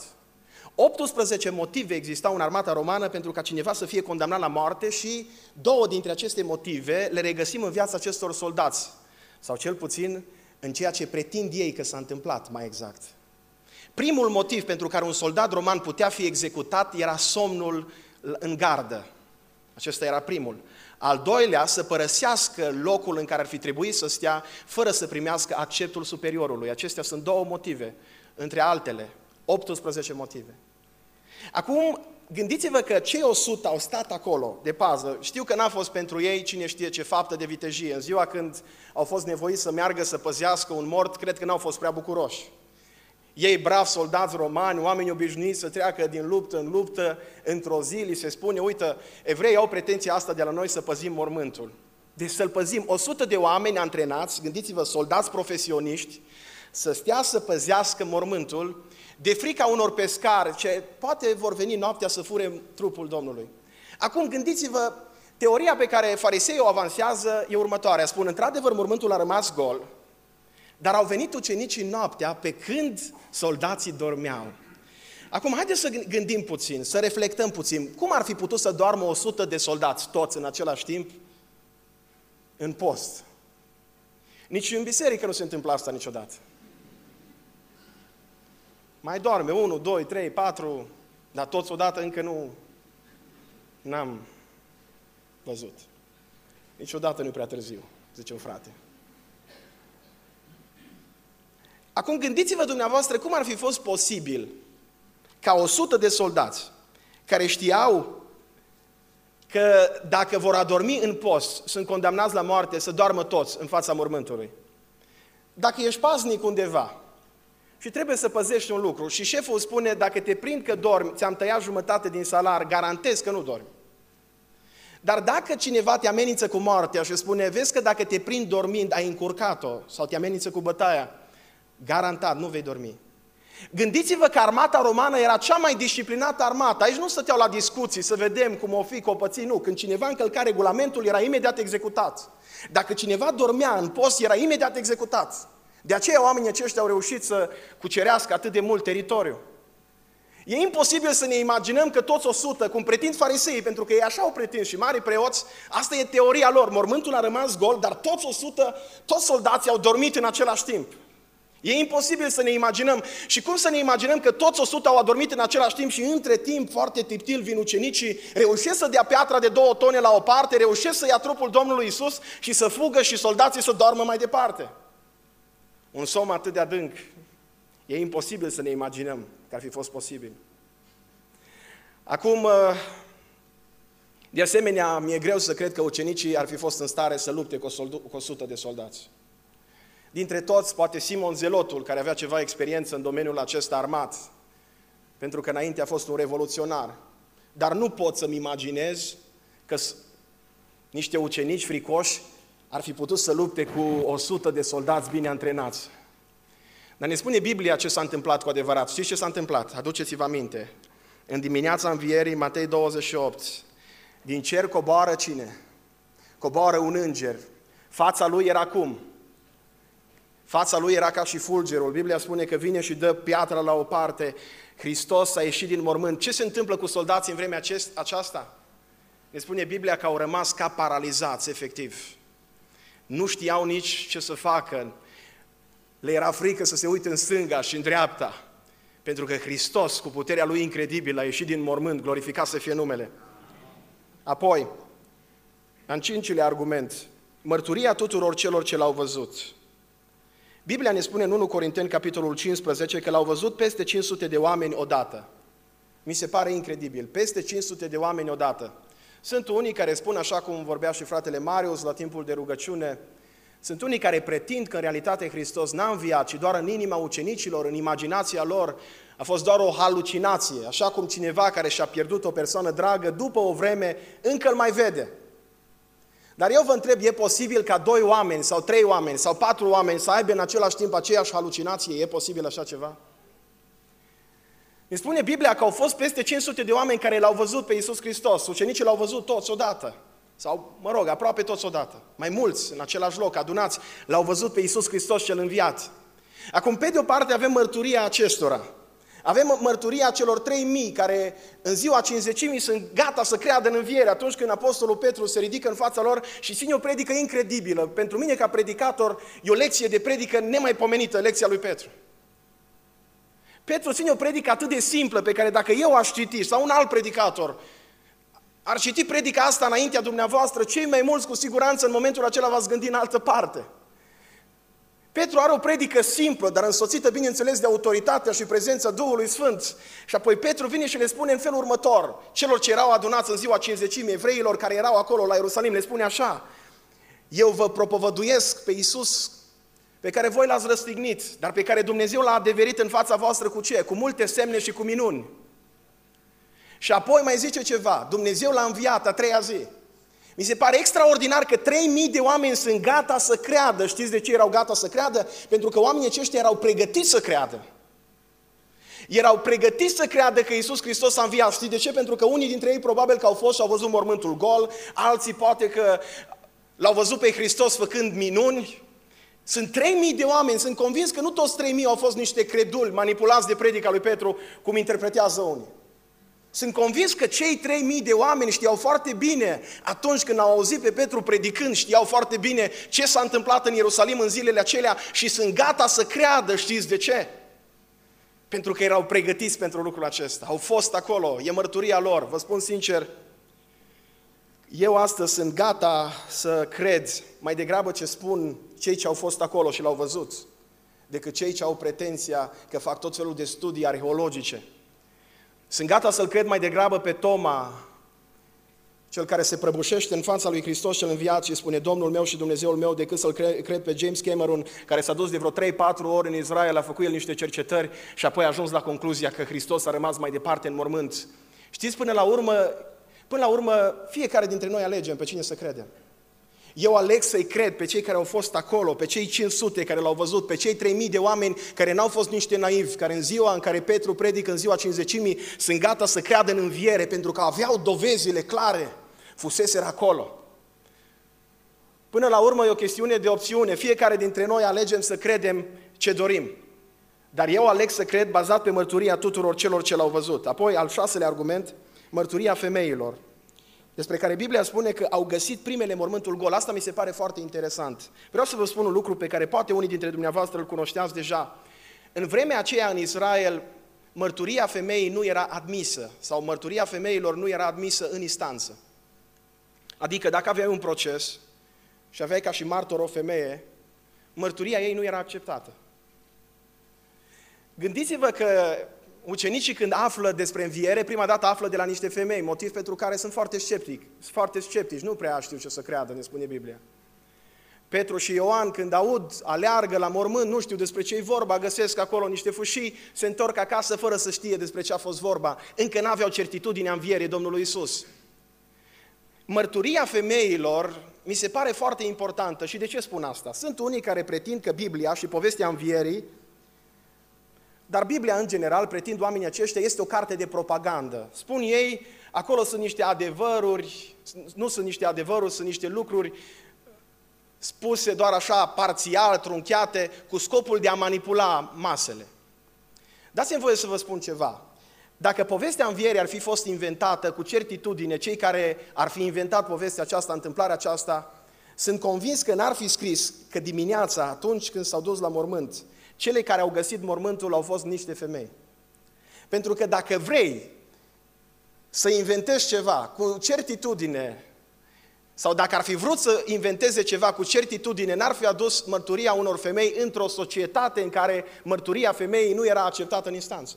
18 motive existau în armata romană pentru ca cineva să fie condamnat la moarte și 2 dintre aceste motive le regăsim în viața acestor soldați, sau cel puțin în ceea ce pretind ei că s-a întâmplat, mai exact. Primul motiv pentru care un soldat roman putea fi executat era somnul în gardă. Acesta era primul. Al doilea, să părăsească locul în care ar fi trebuit să stea, fără să primească acceptul superiorului. Acestea sunt 2 motive, între altele, 18 motive. Acum, gândiți-vă că cei 100 au stat acolo, de pază. Știu că n-a fost pentru ei, cine știe ce faptă de vitejie. În ziua când au fost nevoiți să meargă să păzească un mort, cred că n-au fost prea bucuroși. Ei, bravi soldați romani, oameni obișnuiți să treacă din luptă în luptă, într-o zi li se spune, uite, evreii au pretenția asta de la noi să păzim mormântul. Deci să-l păzim, 100 de oameni antrenați, gândiți-vă, soldați profesioniști, să stea să păzească mormântul, de frica unor pescari, ce poate vor veni noaptea să fure trupul Domnului. Acum gândiți-vă, teoria pe care fariseii o avansează e următoarea, spun, într-adevăr mormântul a rămas gol, dar au venit ucenicii noaptea pe când soldații dormeau. Acum, haideți să gândim puțin, să reflectăm puțin. Cum ar fi putut să doarmă 100 de soldați, toți în același timp, în post? Nici în biserică nu se întâmplă asta niciodată. Mai doarme 1, 2, 3, 4, dar toți odată încă n-am văzut. Niciodată nu-i prea târziu, zice un frate. Acum gândiți-vă dumneavoastră cum ar fi fost posibil ca 100 de soldați care știau că dacă vor adormi în post, sunt condamnați la moarte, să doarmă toți în fața mormântului. Dacă ești paznic undeva și trebuie să păzești un lucru și șeful spune, dacă te prind că dormi, ți-am tăiat jumătate din salar, garantez că nu dormi. Dar dacă cineva te amenință cu moartea și spune, vezi că dacă te prind dormind, ai încurcat-o sau te amenință cu bătaia, garantat, nu vei dormi. Gândiți-vă că armata romană era cea mai disciplinată armată. Aici nu stăteau la discuții să vedem cum o fi, că o păți, nu. Când cineva încălca regulamentul, era imediat executat. Dacă cineva dormea în post, era imediat executat. De aceea oamenii aceștia au reușit să cucerească atât de mult teritoriu. E imposibil să ne imaginăm că toți 100, cum pretind fariseii, pentru că ei așa au pretins și mari preoți, asta e teoria lor, mormântul a rămas gol, dar toți 100, toți soldații au dormit în același timp. E imposibil să ne imaginăm. Și cum să ne imaginăm că toți 100 au adormit în același timp și între timp, foarte tiptil, vin ucenicii, reușesc să dea piatra de 2 tone la o parte, reușesc să ia trupul Domnului Iisus și să fugă și soldații să doarmă mai departe. Un somn atât de adânc. E imposibil să ne imaginăm că ar fi fost posibil. Acum, de asemenea, mi-e greu să cred că ucenicii ar fi fost în stare să lupte cu 100 de soldați. Dintre toți, poate Simon Zelotul, care avea ceva experiență în domeniul acesta armat, pentru că înainte a fost un revoluționar. Dar nu pot să-mi imaginez că niște ucenici fricoși ar fi putut să lupte cu 100 de soldați bine antrenați. Dar ne spune Biblia ce s-a întâmplat cu adevărat. Știți ce s-a întâmplat? Aduceți-vă aminte. În dimineața învierii, Matei 28, din cer coboară cine? Coboară un înger. Fața lui era cum? Fața lui era ca și fulgerul. Biblia spune că vine și dă piatra la o parte. Hristos a ieșit din mormânt. Ce se întâmplă cu soldații în vremea aceasta? Ne spune Biblia că au rămas ca paralizați, efectiv. Nu știau nici ce să facă. Le era frică să se uite în stânga și în dreapta. Pentru că Hristos, cu puterea Lui incredibilă, a ieșit din mormânt, glorificat să fie numele. Apoi, în 5-lea argument, mărturia tuturor celor ce L-au văzut. Biblia ne spune în 1 Corinteni, capitolul 15, că L-au văzut peste 500 de oameni odată. Mi se pare incredibil, peste 500 de oameni odată. Sunt unii care spun, așa cum vorbea și fratele Marius la timpul de rugăciune, sunt unii care pretind că în realitate Hristos n-a înviat, ci doar în inima ucenicilor, în imaginația lor, a fost doar o halucinație, așa cum cineva care și-a pierdut o persoană dragă, după o vreme, încă îl mai vede. Dar eu vă întreb, e posibil ca 2 oameni, sau 3 oameni, sau 4 oameni să aibă în același timp aceeași halucinație? E posibil așa ceva? Ne spune Biblia că au fost peste 500 de oameni care L-au văzut pe Iisus Hristos. Ucenicii L-au văzut toți odată. Sau, aproape toți odată. Mai mulți, în același loc, adunați, L-au văzut pe Iisus Hristos cel înviat. Acum, pe de o parte, avem mărturia acestora. Avem mărturia celor 3.000 care în ziua Cincizecimii sunt gata să creadă în înviere, atunci când Apostolul Petru se ridică în fața lor și ține o predică incredibilă. Pentru mine, ca predicator, e o lecție de predică nemaipomenită, lecția lui Petru. Petru ține o predică atât de simplă, pe care dacă eu aș citi, sau un alt predicator, ar citi predica asta înaintea dumneavoastră, cei mai mulți cu siguranță în momentul acela v-ați gândi în altă parte. Petru are o predică simplă, dar însoțită, bineînțeles, de autoritatea și prezența Duhului Sfânt. Și apoi Petru vine și le spune în felul următor, celor ce erau adunați în ziua Cincizecimii, evreilor care erau acolo la Ierusalim, le spune așa: eu vă propovăduiesc pe Iisus pe care voi L-ați răstignit, dar pe care Dumnezeu L-a adeverit în fața voastră cu ce? Cu multe semne și cu minuni. Și apoi mai zice ceva, Dumnezeu L-a înviat a 3-a zi. Mi se pare extraordinar că 3.000 de oameni sunt gata să creadă. Știți de ce erau gata să creadă? Pentru că oamenii aceștia erau pregătiți să creadă. Erau pregătiți să creadă că Iisus Hristos a înviat. Știți de ce? Pentru că unii dintre ei probabil că au fost și au văzut mormântul gol, alții poate că L-au văzut pe Hristos făcând minuni. Sunt 3.000 de oameni, sunt convins că nu toți 3.000 au fost niște creduli manipulați de predica lui Petru, cum interpretează unii. Sunt convins că cei 3.000 de oameni știau foarte bine, atunci când au auzit pe Petru predicând, știau foarte bine ce s-a întâmplat în Ierusalim în zilele acelea și sunt gata să creadă. Știți de ce? Pentru că erau pregătiți pentru lucrul acesta. Au fost acolo, e mărturia lor. Vă spun sincer, eu astăzi sunt gata să cred mai degrabă ce spun cei ce au fost acolo și L-au văzut, decât cei ce au pretenția că fac tot felul de studii arheologice. Sunt gata să-l cred mai degrabă pe Toma, cel care se prăbușește în fața lui Hristos cel înviat și spune Domnul meu și Dumnezeul meu, decât să-l cred pe James Cameron, care s-a dus de vreo 3-4 ori în Israel, a făcut el niște cercetări și apoi a ajuns la concluzia că Hristos a rămas mai departe în mormânt. Știți, până la urmă, fiecare dintre noi alegem pe cine să credem. Eu aleg să-i cred pe cei care au fost acolo, pe cei 500 care l-au văzut, pe cei 3000 de oameni care n-au fost niște naivi, care în ziua în care Petru predică, în ziua Cincizecimii, sunt gata să creadă în înviere, pentru că aveau dovezile clare, fuseseră acolo. Până la urmă e o chestiune de opțiune, fiecare dintre noi alegem să credem ce dorim. Dar eu aleg să cred bazat pe mărturia tuturor celor ce l-au văzut. Apoi, al 6-lea argument, mărturia femeilor, despre care Biblia spune că au găsit primele mormântul gol. Asta mi se pare foarte interesant. Vreau să vă spun un lucru pe care poate unii dintre dumneavoastră îl cunoșteați deja. În vremea aceea în Israel, mărturia femeii nu era admisă, sau mărturia femeilor nu era admisă în instanță. Adică dacă aveai un proces și aveai ca și martor o femeie, mărturia ei nu era acceptată. Gândiți-vă că ucenicii când află despre înviere, prima dată află de la niște femei, motiv pentru care sunt foarte sceptici, nu prea știu ce să creadă, ne spune Biblia. Petru și Ioan, când aud, aleargă la mormânt, nu știu despre ce-i vorba, găsesc acolo niște fâșii, se întorc acasă fără să știe despre ce a fost vorba. Încă n-aveau certitudinea învierii Domnului Iisus. Mărturia femeilor mi se pare foarte importantă. Și de ce spun asta? Sunt unii care pretind că Biblia și povestea învierii, dar Biblia în general, pretind oamenii aceștia, este o carte de propagandă. Spun ei, acolo sunt niște adevăruri, nu sunt niște adevăruri, sunt niște lucruri spuse doar așa parțial, trunchiate, cu scopul de a manipula masele. Dați-mi voie să vă spun ceva. Dacă povestea învierii ar fi fost inventată cu certitudine, cei care ar fi inventat povestea aceasta, întâmplarea aceasta, sunt convins că n-ar fi scris că dimineața, atunci când s-au dus la mormânt, cele care au găsit mormântul au fost niște femei. Pentru că dacă vrei să inventezi ceva cu certitudine, sau dacă ar fi vrut să inventeze ceva cu certitudine, n-ar fi adus mărturia unor femei într-o societate în care mărturia femeii nu era acceptată în instanță.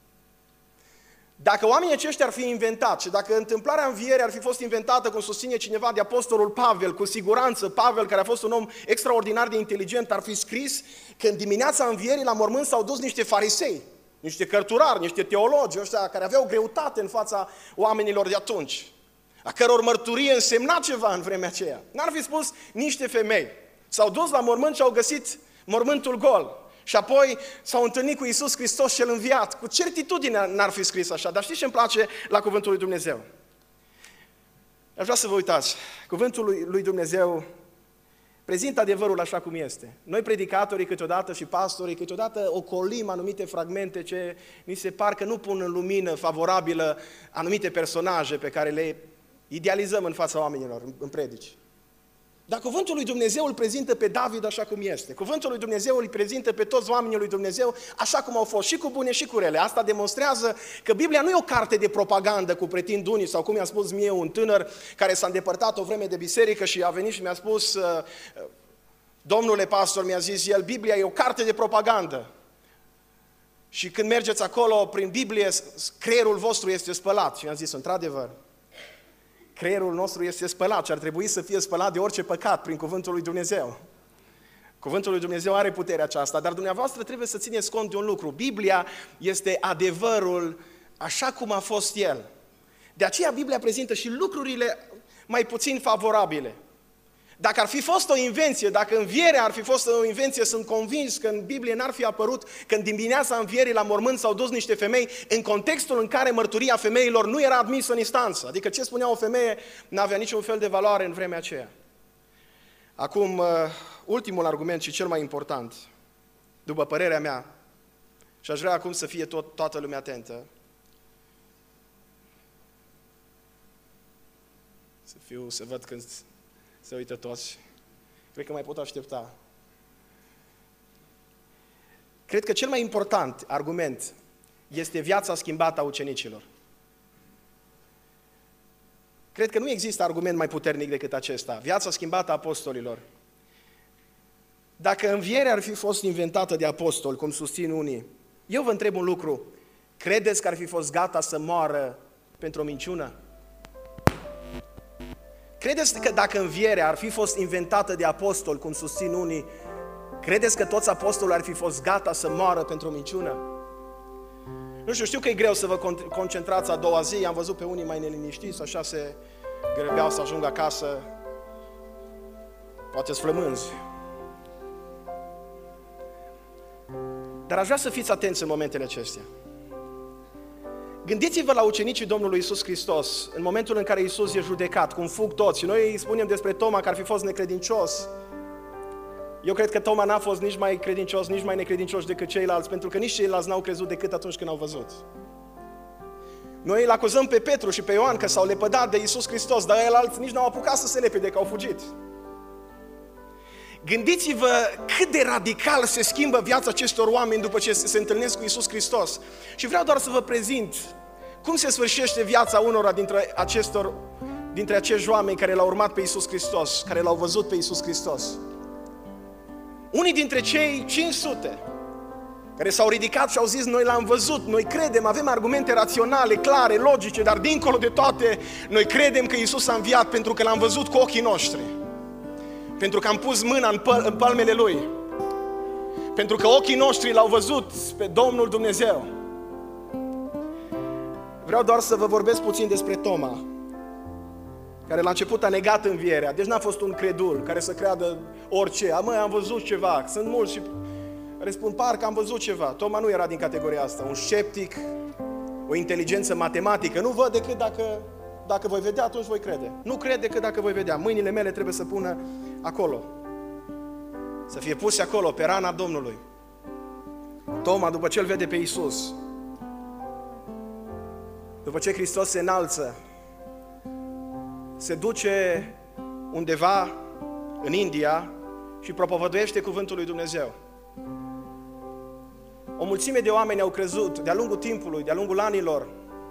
Dacă oamenii aceștia ar fi inventat și dacă întâmplarea învierii ar fi fost inventată, cum susține cineva, de apostolul Pavel, cu siguranță Pavel, care a fost un om extraordinar de inteligent, ar fi scris că în dimineața învierii la mormânt s-au dus niște farisei, niște cărturari, niște teologi, ăștia care aveau greutate în fața oamenilor de atunci, a căror mărturie însemna ceva în vremea aceea. N-ar fi spus niște femei. S-au dus la mormânt și au găsit mormântul gol. Și apoi s-au întâlnit cu Iisus Hristos cel înviat. Cu certitudine n-ar fi scris așa, dar știți ce îmi place la cuvântul lui Dumnezeu? Aș vrea să vă uitați. Cuvântul lui Dumnezeu prezintă adevărul așa cum este. Noi predicatorii câteodată și pastorii câteodată ocolim anumite fragmente ce ni se par că nu pun în lumină favorabilă anumite personaje pe care le idealizăm în fața oamenilor în predici. Dar cuvântul lui Dumnezeu îl prezintă pe David așa cum este. Cuvântul lui Dumnezeu îl prezintă pe toți oamenii lui Dumnezeu așa cum au fost, și cu bune și cu rele. Asta demonstrează că Biblia nu e o carte de propagandă cu pretind unii, sau cum mi-a spus mie un tânăr care s-a îndepărtat o vreme de biserică și a venit și mi-a spus: domnule pastor, mi-a zis el, Biblia e o carte de propagandă. Și când mergeți acolo prin Biblie, creierul vostru este spălat. Și mi-a zis, într-adevăr, creierul nostru este spălat și ar trebui să fie spălat de orice păcat prin cuvântul lui Dumnezeu. Cuvântul lui Dumnezeu are puterea aceasta, dar dumneavoastră trebuie să țineți cont de un lucru. Biblia este adevărul așa cum a fost el. De aceea Biblia prezintă și lucrurile mai puțin favorabile. Dacă ar fi fost o invenție, dacă învierea ar fi fost o invenție, sunt convins că în Biblie n-ar fi apărut că în dimineața învierii la mormânt s-au dus niște femei în contextul în care mărturia femeilor nu era admisă în instanță. Adică ce spunea o femeie n-avea niciun fel de valoare în vremea aceea. Acum, ultimul argument și cel mai important, după părerea mea, și aș vrea acum să fie toată lumea atentă, să văd când se uită toți. Cred că mai pot aștepta. Cred că cel mai important argument este viața schimbată a ucenicilor. Cred că nu există argument mai puternic decât acesta. Viața schimbată a apostolilor. Dacă învierea ar fi fost inventată de apostoli, cum susțin unii, eu vă întreb un lucru. Credeți că ar fi fost gata să moară pentru o minciună? Credeți că dacă învierea ar fi fost inventată de apostoli, cum susțin unii, credeți că toți apostolii ar fi fost gata să moară pentru o minciună? Nu știu că e greu să vă concentrați a doua zi, am văzut pe unii mai neliniștiți, așa se grăbeau să ajungă acasă, poate-s flămânzi. Dar aș vrea să fiți atenți în momentele acestea. Gândiți-vă la ucenicii Domnului Iisus Hristos, în momentul în care Iisus e judecat, cum fug toți. Și noi îi spunem despre Toma că ar fi fost necredincios. Eu cred că Toma n-a fost nici mai credincios, nici mai necredincios decât ceilalți, pentru că nici ceilalți n-au crezut decât atunci când au văzut. Noi îl acuzăm pe Petru și pe Ioan că s-au lepădat de Iisus Hristos, dar ceilalți nici n-au apucat să se lepede, că au fugit. Gândiți-vă cât de radical se schimbă viața acestor oameni după ce se întâlnesc cu Iisus Hristos. Și vreau doar să vă prezint cum se sfârșește viața unora dintre acești oameni care l-au urmat pe Iisus Hristos, care l-au văzut pe Iisus Hristos. Unii dintre cei 500 care s-au ridicat și au zis: noi l-am văzut, noi credem, avem argumente raționale, clare, logice, dar dincolo de toate, noi credem că Iisus a înviat pentru că l-am văzut cu ochii noștri. Pentru că am pus mâna în palmele Lui. Pentru că ochii noștri l-au văzut pe Domnul Dumnezeu. Vreau doar să vă vorbesc puțin despre Toma, care la început a negat învierea. Deci n-a fost un credul care să creadă orice. Am văzut ceva. Sunt mulți și răspund, parcă am văzut ceva. Toma nu era din categoria asta. Un sceptic, o inteligență matematică. Nu văd decât dacă voi vedea, atunci voi crede. Nu cred decât dacă voi vedea. Mâinile mele trebuie să pună acolo. Să fie puse acolo, pe rana Domnului. Toma, după ce îl vede pe Iisus, după ce Hristos se înalță, se duce undeva în India și propovăduiește cuvântul lui Dumnezeu. O mulțime de oameni au crezut de-a lungul timpului, de-a lungul anilor,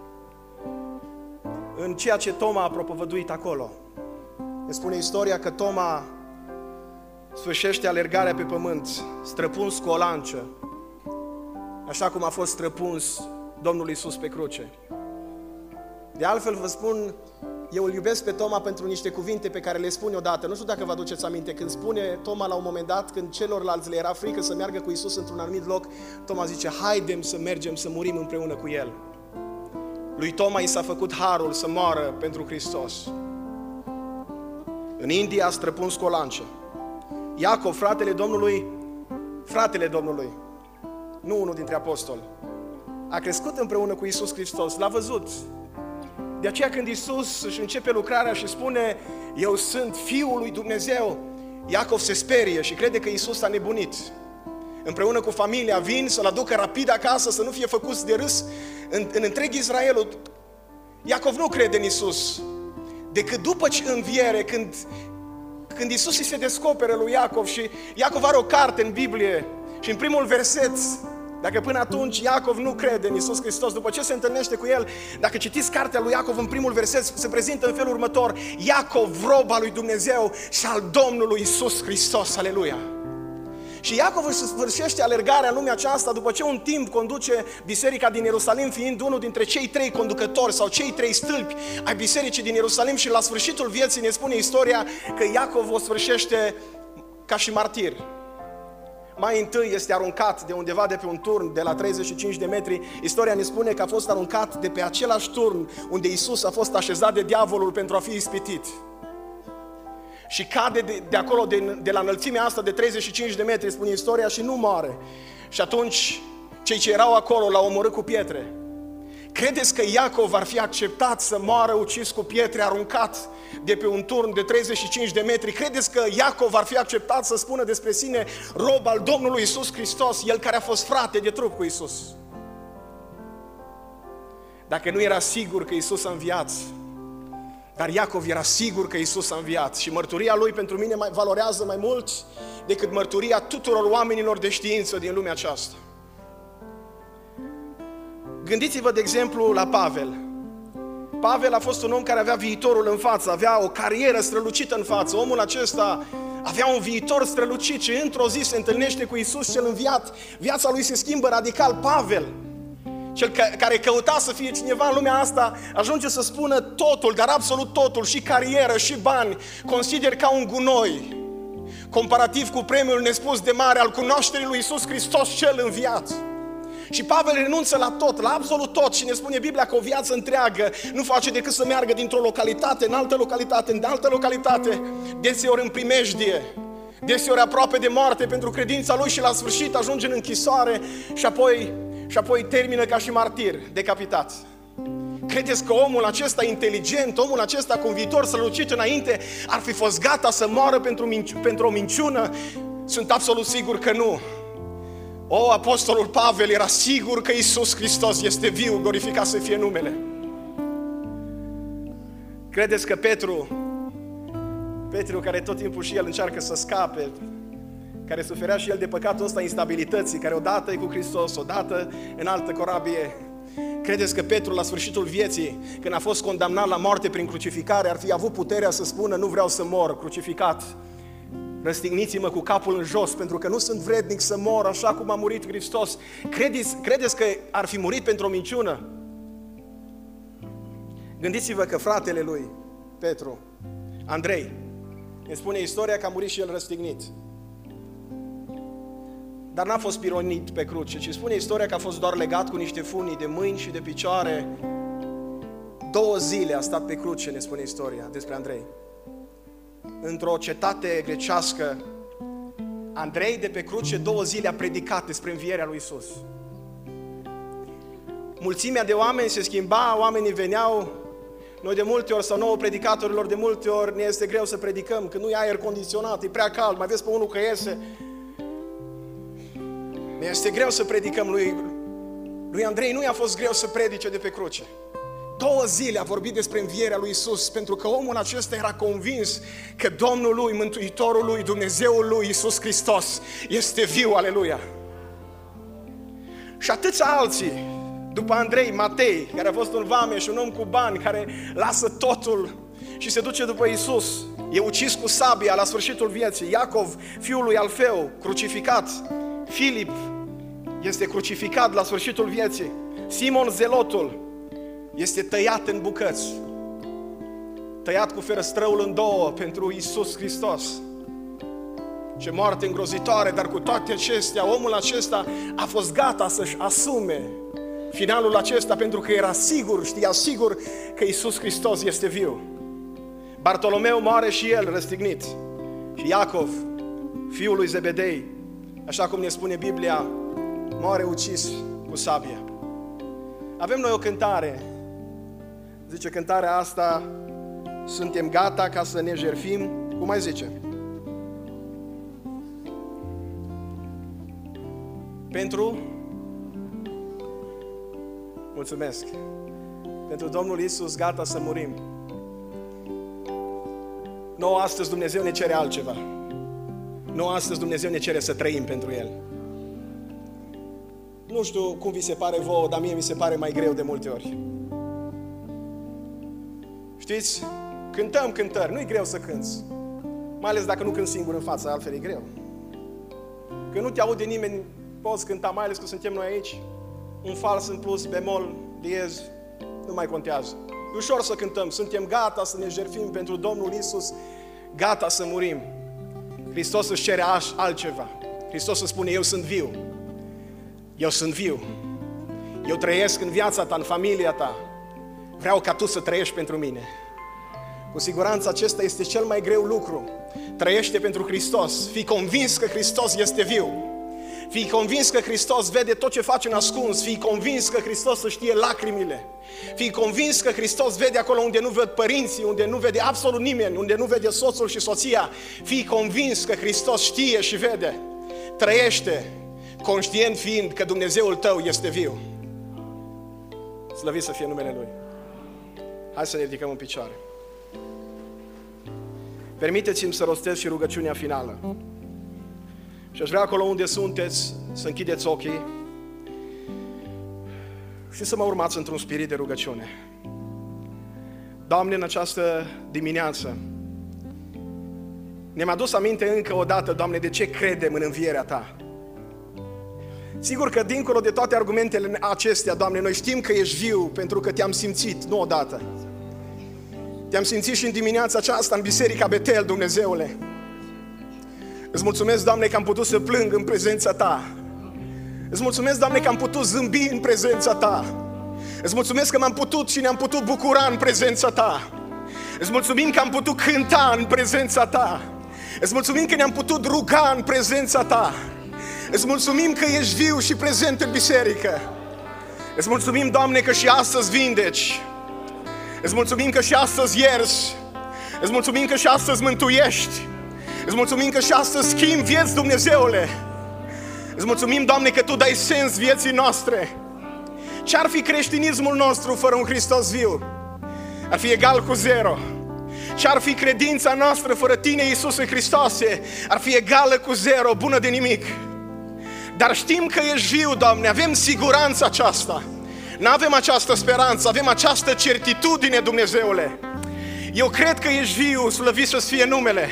în ceea ce Toma a propovăduit acolo. Ne spune istoria că Toma sfârșește alergarea pe pământ, străpuns cu o lanciă, așa cum a fost străpuns Domnul Iisus pe cruce. De altfel vă spun, eu îl iubesc pe Toma pentru niște cuvinte pe care le spune odată. Nu știu dacă vă aduceți aminte, când spune Toma la un moment dat, când celorlalți le era frică să meargă cu Iisus într-un anumit loc, Toma zice: haidem să mergem să murim împreună cu El. Lui Toma i s-a făcut harul să moară pentru Hristos. În India a străpuns cu o lanciă. Iacov, fratele Domnului, nu unul dintre apostoli, a crescut împreună cu Iisus Hristos, l-a văzut. De aceea când Iisus își începe lucrarea și spune: eu sunt Fiul lui Dumnezeu, Iacov se sperie și crede că Iisus a nebunit. Împreună cu familia vin să-l aducă rapid acasă, să nu fie făcuți de râs în întreg Israelul. Iacov nu crede în Iisus, decât după înviere, când Iisus îi se descoperă lui Iacov. Și Iacov are o carte în Biblie și în primul verset, dacă până atunci Iacov nu crede în Iisus Hristos, după ce se întâlnește cu el, dacă citiți cartea lui Iacov, în primul verset se prezintă în felul următor: Iacov, rob al lui Dumnezeu și al Domnului Iisus Hristos, aleluia! Și Iacov își sfârșește alergarea în lumea aceasta după ce un timp conduce biserica din Ierusalim, fiind unul dintre cei 3 conducători sau cei 3 stâlpi ai bisericii din Ierusalim. Și la sfârșitul vieții ne spune istoria că Iacov o sfârșește ca și martir. Mai întâi este aruncat de undeva de pe un turn de la 35 de metri. Istoria ne spune că a fost aruncat de pe același turn unde Iisus a fost așezat de diavolul pentru a fi ispitit. Și cade de acolo, de la înălțimea asta de 35 de metri, spune istoria, și nu moare. Și atunci cei ce erau acolo l-au omorât cu pietre. Credeți că Iacov ar fi acceptat să moară ucis cu pietre, aruncat de pe un turn de 35 de metri? Credeți că Iacov ar fi acceptat să spună despre sine rob al Domnului Iisus Hristos, el care a fost frate de trup cu Iisus? Dacă nu era sigur că Iisus a înviat. Dar Iacov era sigur că Iisus a înviat și mărturia lui pentru mine valorează mai mult decât mărturia tuturor oamenilor de știință din lumea aceasta. Gândiți-vă, de exemplu, la Pavel. Pavel a fost un om care avea viitorul în față, avea o carieră strălucită în față. Omul acesta avea un viitor strălucit și într-o zi se întâlnește cu Iisus cel înviat. Viața lui se schimbă radical. Pavel Cel care căuta să fie cineva în lumea asta ajunge să spună totul, dar absolut totul, și carieră, și bani, consider ca un gunoi, comparativ cu premiul nespus de mare al cunoașterii lui Iisus Hristos cel înviat. Și Pavel renunță la tot, la absolut tot, și ne spune Biblia că o viață întreagă nu face decât să meargă dintr-o localitate în altă localitate, în altă localitate, deseori în primejdie, deseori aproape de moarte pentru credința lui, și la sfârșit ajunge în închisoare și apoi termină ca și martir, decapitat. Credeți că omul acesta inteligent, omul acesta cu un viitor strălucit înainte, ar fi fost gata să moară pentru o minciună? Sunt absolut sigur că nu. Apostolul Pavel era sigur că Iisus Hristos este viu, glorificat să fie numele. Credeți că Petru, care tot timpul și el încearcă să scape, care suferea și el de păcatul ăsta, instabilității, care odată e cu Hristos, odată în altă corabie, credeți că Petru la sfârșitul vieții, când a fost condamnat la moarte prin crucificare, ar fi avut puterea să spună: nu vreau să mor crucificat, răstigniți-mă cu capul în jos, pentru că nu sunt vrednic să mor așa cum a murit Hristos? Credeți că ar fi murit pentru o minciună? Gândiți-vă că fratele lui, Petru, Andrei, ne spune istoria că a murit și el răstignit. Dar n-a fost pironit pe cruce, ci spune istoria că a fost doar legat cu niște funii de mâini și de picioare. 2 zile a stat pe cruce, ne spune istoria despre Andrei. Într-o cetate grecească, Andrei de pe cruce 2 zile a predicat despre învierea lui Iisus. Mulțimea de oameni se schimba, oamenii veneau. Noi de multe ori, sau nouă predicatorilor, de multe ori ne este greu să predicăm, că nu e aer condiționat, e prea cald, mai vezi pe unul că iese. Ne este greu să predicăm. Lui Andrei nu i-a fost greu să predice de pe cruce. 2 zile a vorbit despre învierea lui Iisus, pentru că omul acesta era convins că Domnul lui, Mântuitorul lui, Dumnezeul lui, Iisus Hristos, este viu, aleluia. Și atâția alții, după Andrei, Matei, care a fost un vameș, un om cu bani, care lasă totul și se duce după Iisus, e ucis cu sabia la sfârșitul vieții. Iacov, fiul lui Alfeu, crucificat. Filip este crucificat la sfârșitul vieții. Simon Zelotul este tăiat în bucăți, tăiat cu ferăstrăul în 2 pentru Iisus Hristos. Ce moarte îngrozitoare, dar cu toate acestea, omul acesta a fost gata să-și asume finalul acesta, pentru că era sigur, știa sigur că Iisus Hristos este viu. Bartolomeu moare și el răstignit. Și Iacov, fiul lui Zebedei, așa cum ne spune Biblia, moare ucis cu sabie. Avem noi o cântare. Zice cântarea asta: suntem gata ca să ne jertfim. Cum mai zice? Pentru? Mulțumesc. Pentru Domnul Iisus, gata să murim. Nouă astăzi Dumnezeu ne cere altceva. Nouă astăzi Dumnezeu ne cere să trăim pentru El. Nu știu cum vi se pare vouă, dar mie mi se pare mai greu de multe ori. Știți? Cântăm cântări, nu-i greu să cânți. Mai ales dacă nu cânti singur în față, altfel e greu. Când nu te aude nimeni, poți cânta, mai ales că suntem noi aici. Un fals în plus, bemol, diez, nu mai contează. E ușor să cântăm, suntem gata să ne jertfim pentru Domnul Iisus, gata să murim. Hristos își cere altceva. Hristos îți spune: eu sunt viu. Eu sunt viu. Eu trăiesc în viața ta, în familia ta. Vreau ca tu să trăiești pentru mine. Cu siguranță acesta este cel mai greu lucru. Trăiește pentru Hristos. Fii convins că Hristos este viu. Fii convins că Hristos vede tot ce faci în ascuns. Fii convins că Hristos își știe lacrimile. Fii convins că Hristos vede acolo unde nu văd părinții, unde nu vede absolut nimeni, unde nu vede soțul și soția. Fii convins că Hristos știe și vede. Trăiește, conștient fiind că Dumnezeul tău este viu. Slăvit să fie numele Lui. Hai să ne ridicăm în picioare. Permiteți-mi să rostesc și rugăciunea finală. Și aș vrea acolo unde sunteți să închideți ochii și să mă urmați într-un spirit de rugăciune. Doamne, în această dimineață ne-am adus aminte încă o dată, Doamne, de ce credem în învierea Ta. Sigur că dincolo de toate argumentele acestea, Doamne, noi știm că ești viu pentru că Te-am simțit, nu odată. Te-am simțit și în dimineața aceasta în Biserica Betel, Dumnezeule. Îți mulțumesc, Doamne, că am putut să plâng în prezența Ta. Îți mulțumesc, Doamne, că am putut zâmbi în prezența Ta. Îți mulțumesc că m-am putut și ne-am putut bucura în prezența Ta. Îți mulțumim că am putut cânta în prezența Ta. Îți mulțumim că ne-am putut ruga în prezența Ta. Îți mulțumim că ești viu și prezent în biserică. Îți mulțumim, Doamne, că și astăzi vindeci. Îți mulțumim că și astăzi ierzi. Îți mulțumim că și astăzi mântuiești. Îți mulțumim că și astăzi schimbi vieți, Dumnezeule. Îți mulțumim, Doamne, că Tu dai sens vieții noastre. Ce-ar fi creștinismul nostru fără un Hristos viu? Ar fi egal cu zero. Ce-ar fi credința noastră fără Tine, Iisuse Hristoase? Ar fi egală cu zero, bună de nimic. Dar știm că ești viu, Doamne, avem siguranța aceasta. N-avem această speranță, avem această certitudine, Dumnezeule. Eu cred că ești viu, slăvit să fie numele.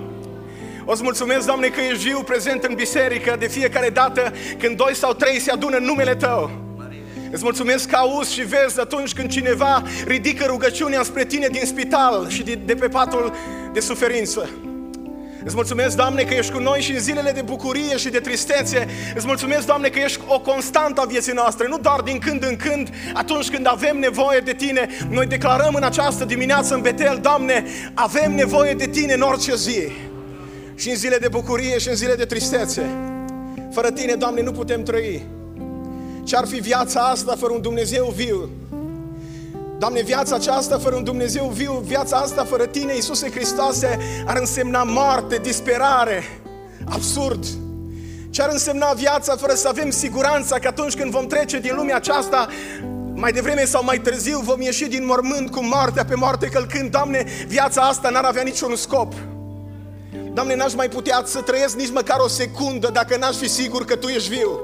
O-ți mulțumesc, Doamne, că ești viu, prezent în biserică de fiecare dată când 2 sau 3 se adună în numele Tău. Îți mulțumesc că auzi și vezi atunci când cineva ridică rugăciunea spre Tine din spital și de pe patul de suferință. Îți mulțumesc, Doamne, că ești cu noi și în zilele de bucurie și de tristețe. Îți mulțumesc, Doamne, că ești o constantă a vieții noastre, nu doar din când în când, atunci când avem nevoie de Tine. Noi declarăm în această dimineață în Betel, Doamne, avem nevoie de Tine în orice zi. Și în zile de bucurie și în zile de tristețe. Fără Tine, Doamne, nu putem trăi. Ce-ar fi viața asta fără un Dumnezeu viu? Doamne, viața aceasta fără un Dumnezeu viu, viața asta fără Tine, Iisuse Hristoase, ar însemna moarte, disperare, absurd. Ce-ar însemna viața fără să avem siguranța că atunci când vom trece din lumea aceasta, mai devreme sau mai târziu vom ieși din mormânt cu moartea pe moarte călcând? Doamne, viața asta n-ar avea niciun scop. Doamne, n-aș mai putea să trăiesc nici măcar o secundă dacă n-aș fi sigur că Tu ești viu.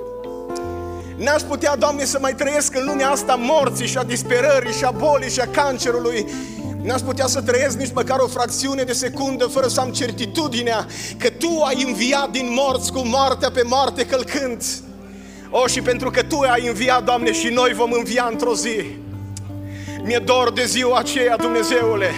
N-aș putea, Doamne, să mai trăiesc în lumea asta morții și a disperării și a bolii și a cancerului. N-aș putea să trăiesc nici măcar o fracțiune de secundă fără să am certitudinea că Tu ai înviat din morți cu moartea pe moarte călcând. O, și pentru că Tu ai înviat, Doamne, și noi vom învia într-o zi. Mi-e dor de ziua aceea, Dumnezeule,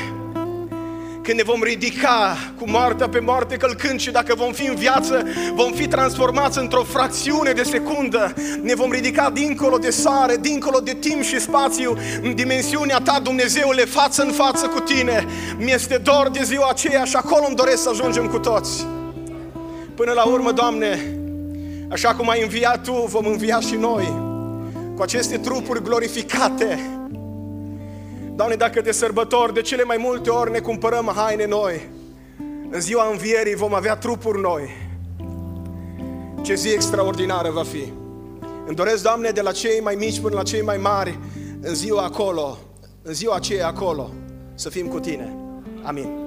când ne vom ridica cu moartea pe moarte călcând și dacă vom fi în viață, vom fi transformați într-o fracțiune de secundă. Ne vom ridica dincolo de sare, dincolo de timp și spațiu, în dimensiunea Ta, Dumnezeule, față în față cu Tine. Mi-este dor de ziua aceea și acolo îmi doresc să ajungem cu toți. Până la urmă, Doamne, așa cum ai înviat Tu, vom învia și noi cu aceste trupuri glorificate. Doamne, dacă de sărbători, de cele mai multe ori ne cumpărăm haine noi, în ziua învierii vom avea trupuri noi. Ce zi extraordinară va fi! Îmi doresc, Doamne, de la cei mai mici până la cei mai mari, în ziua aceea acolo, să fim cu Tine. Amin.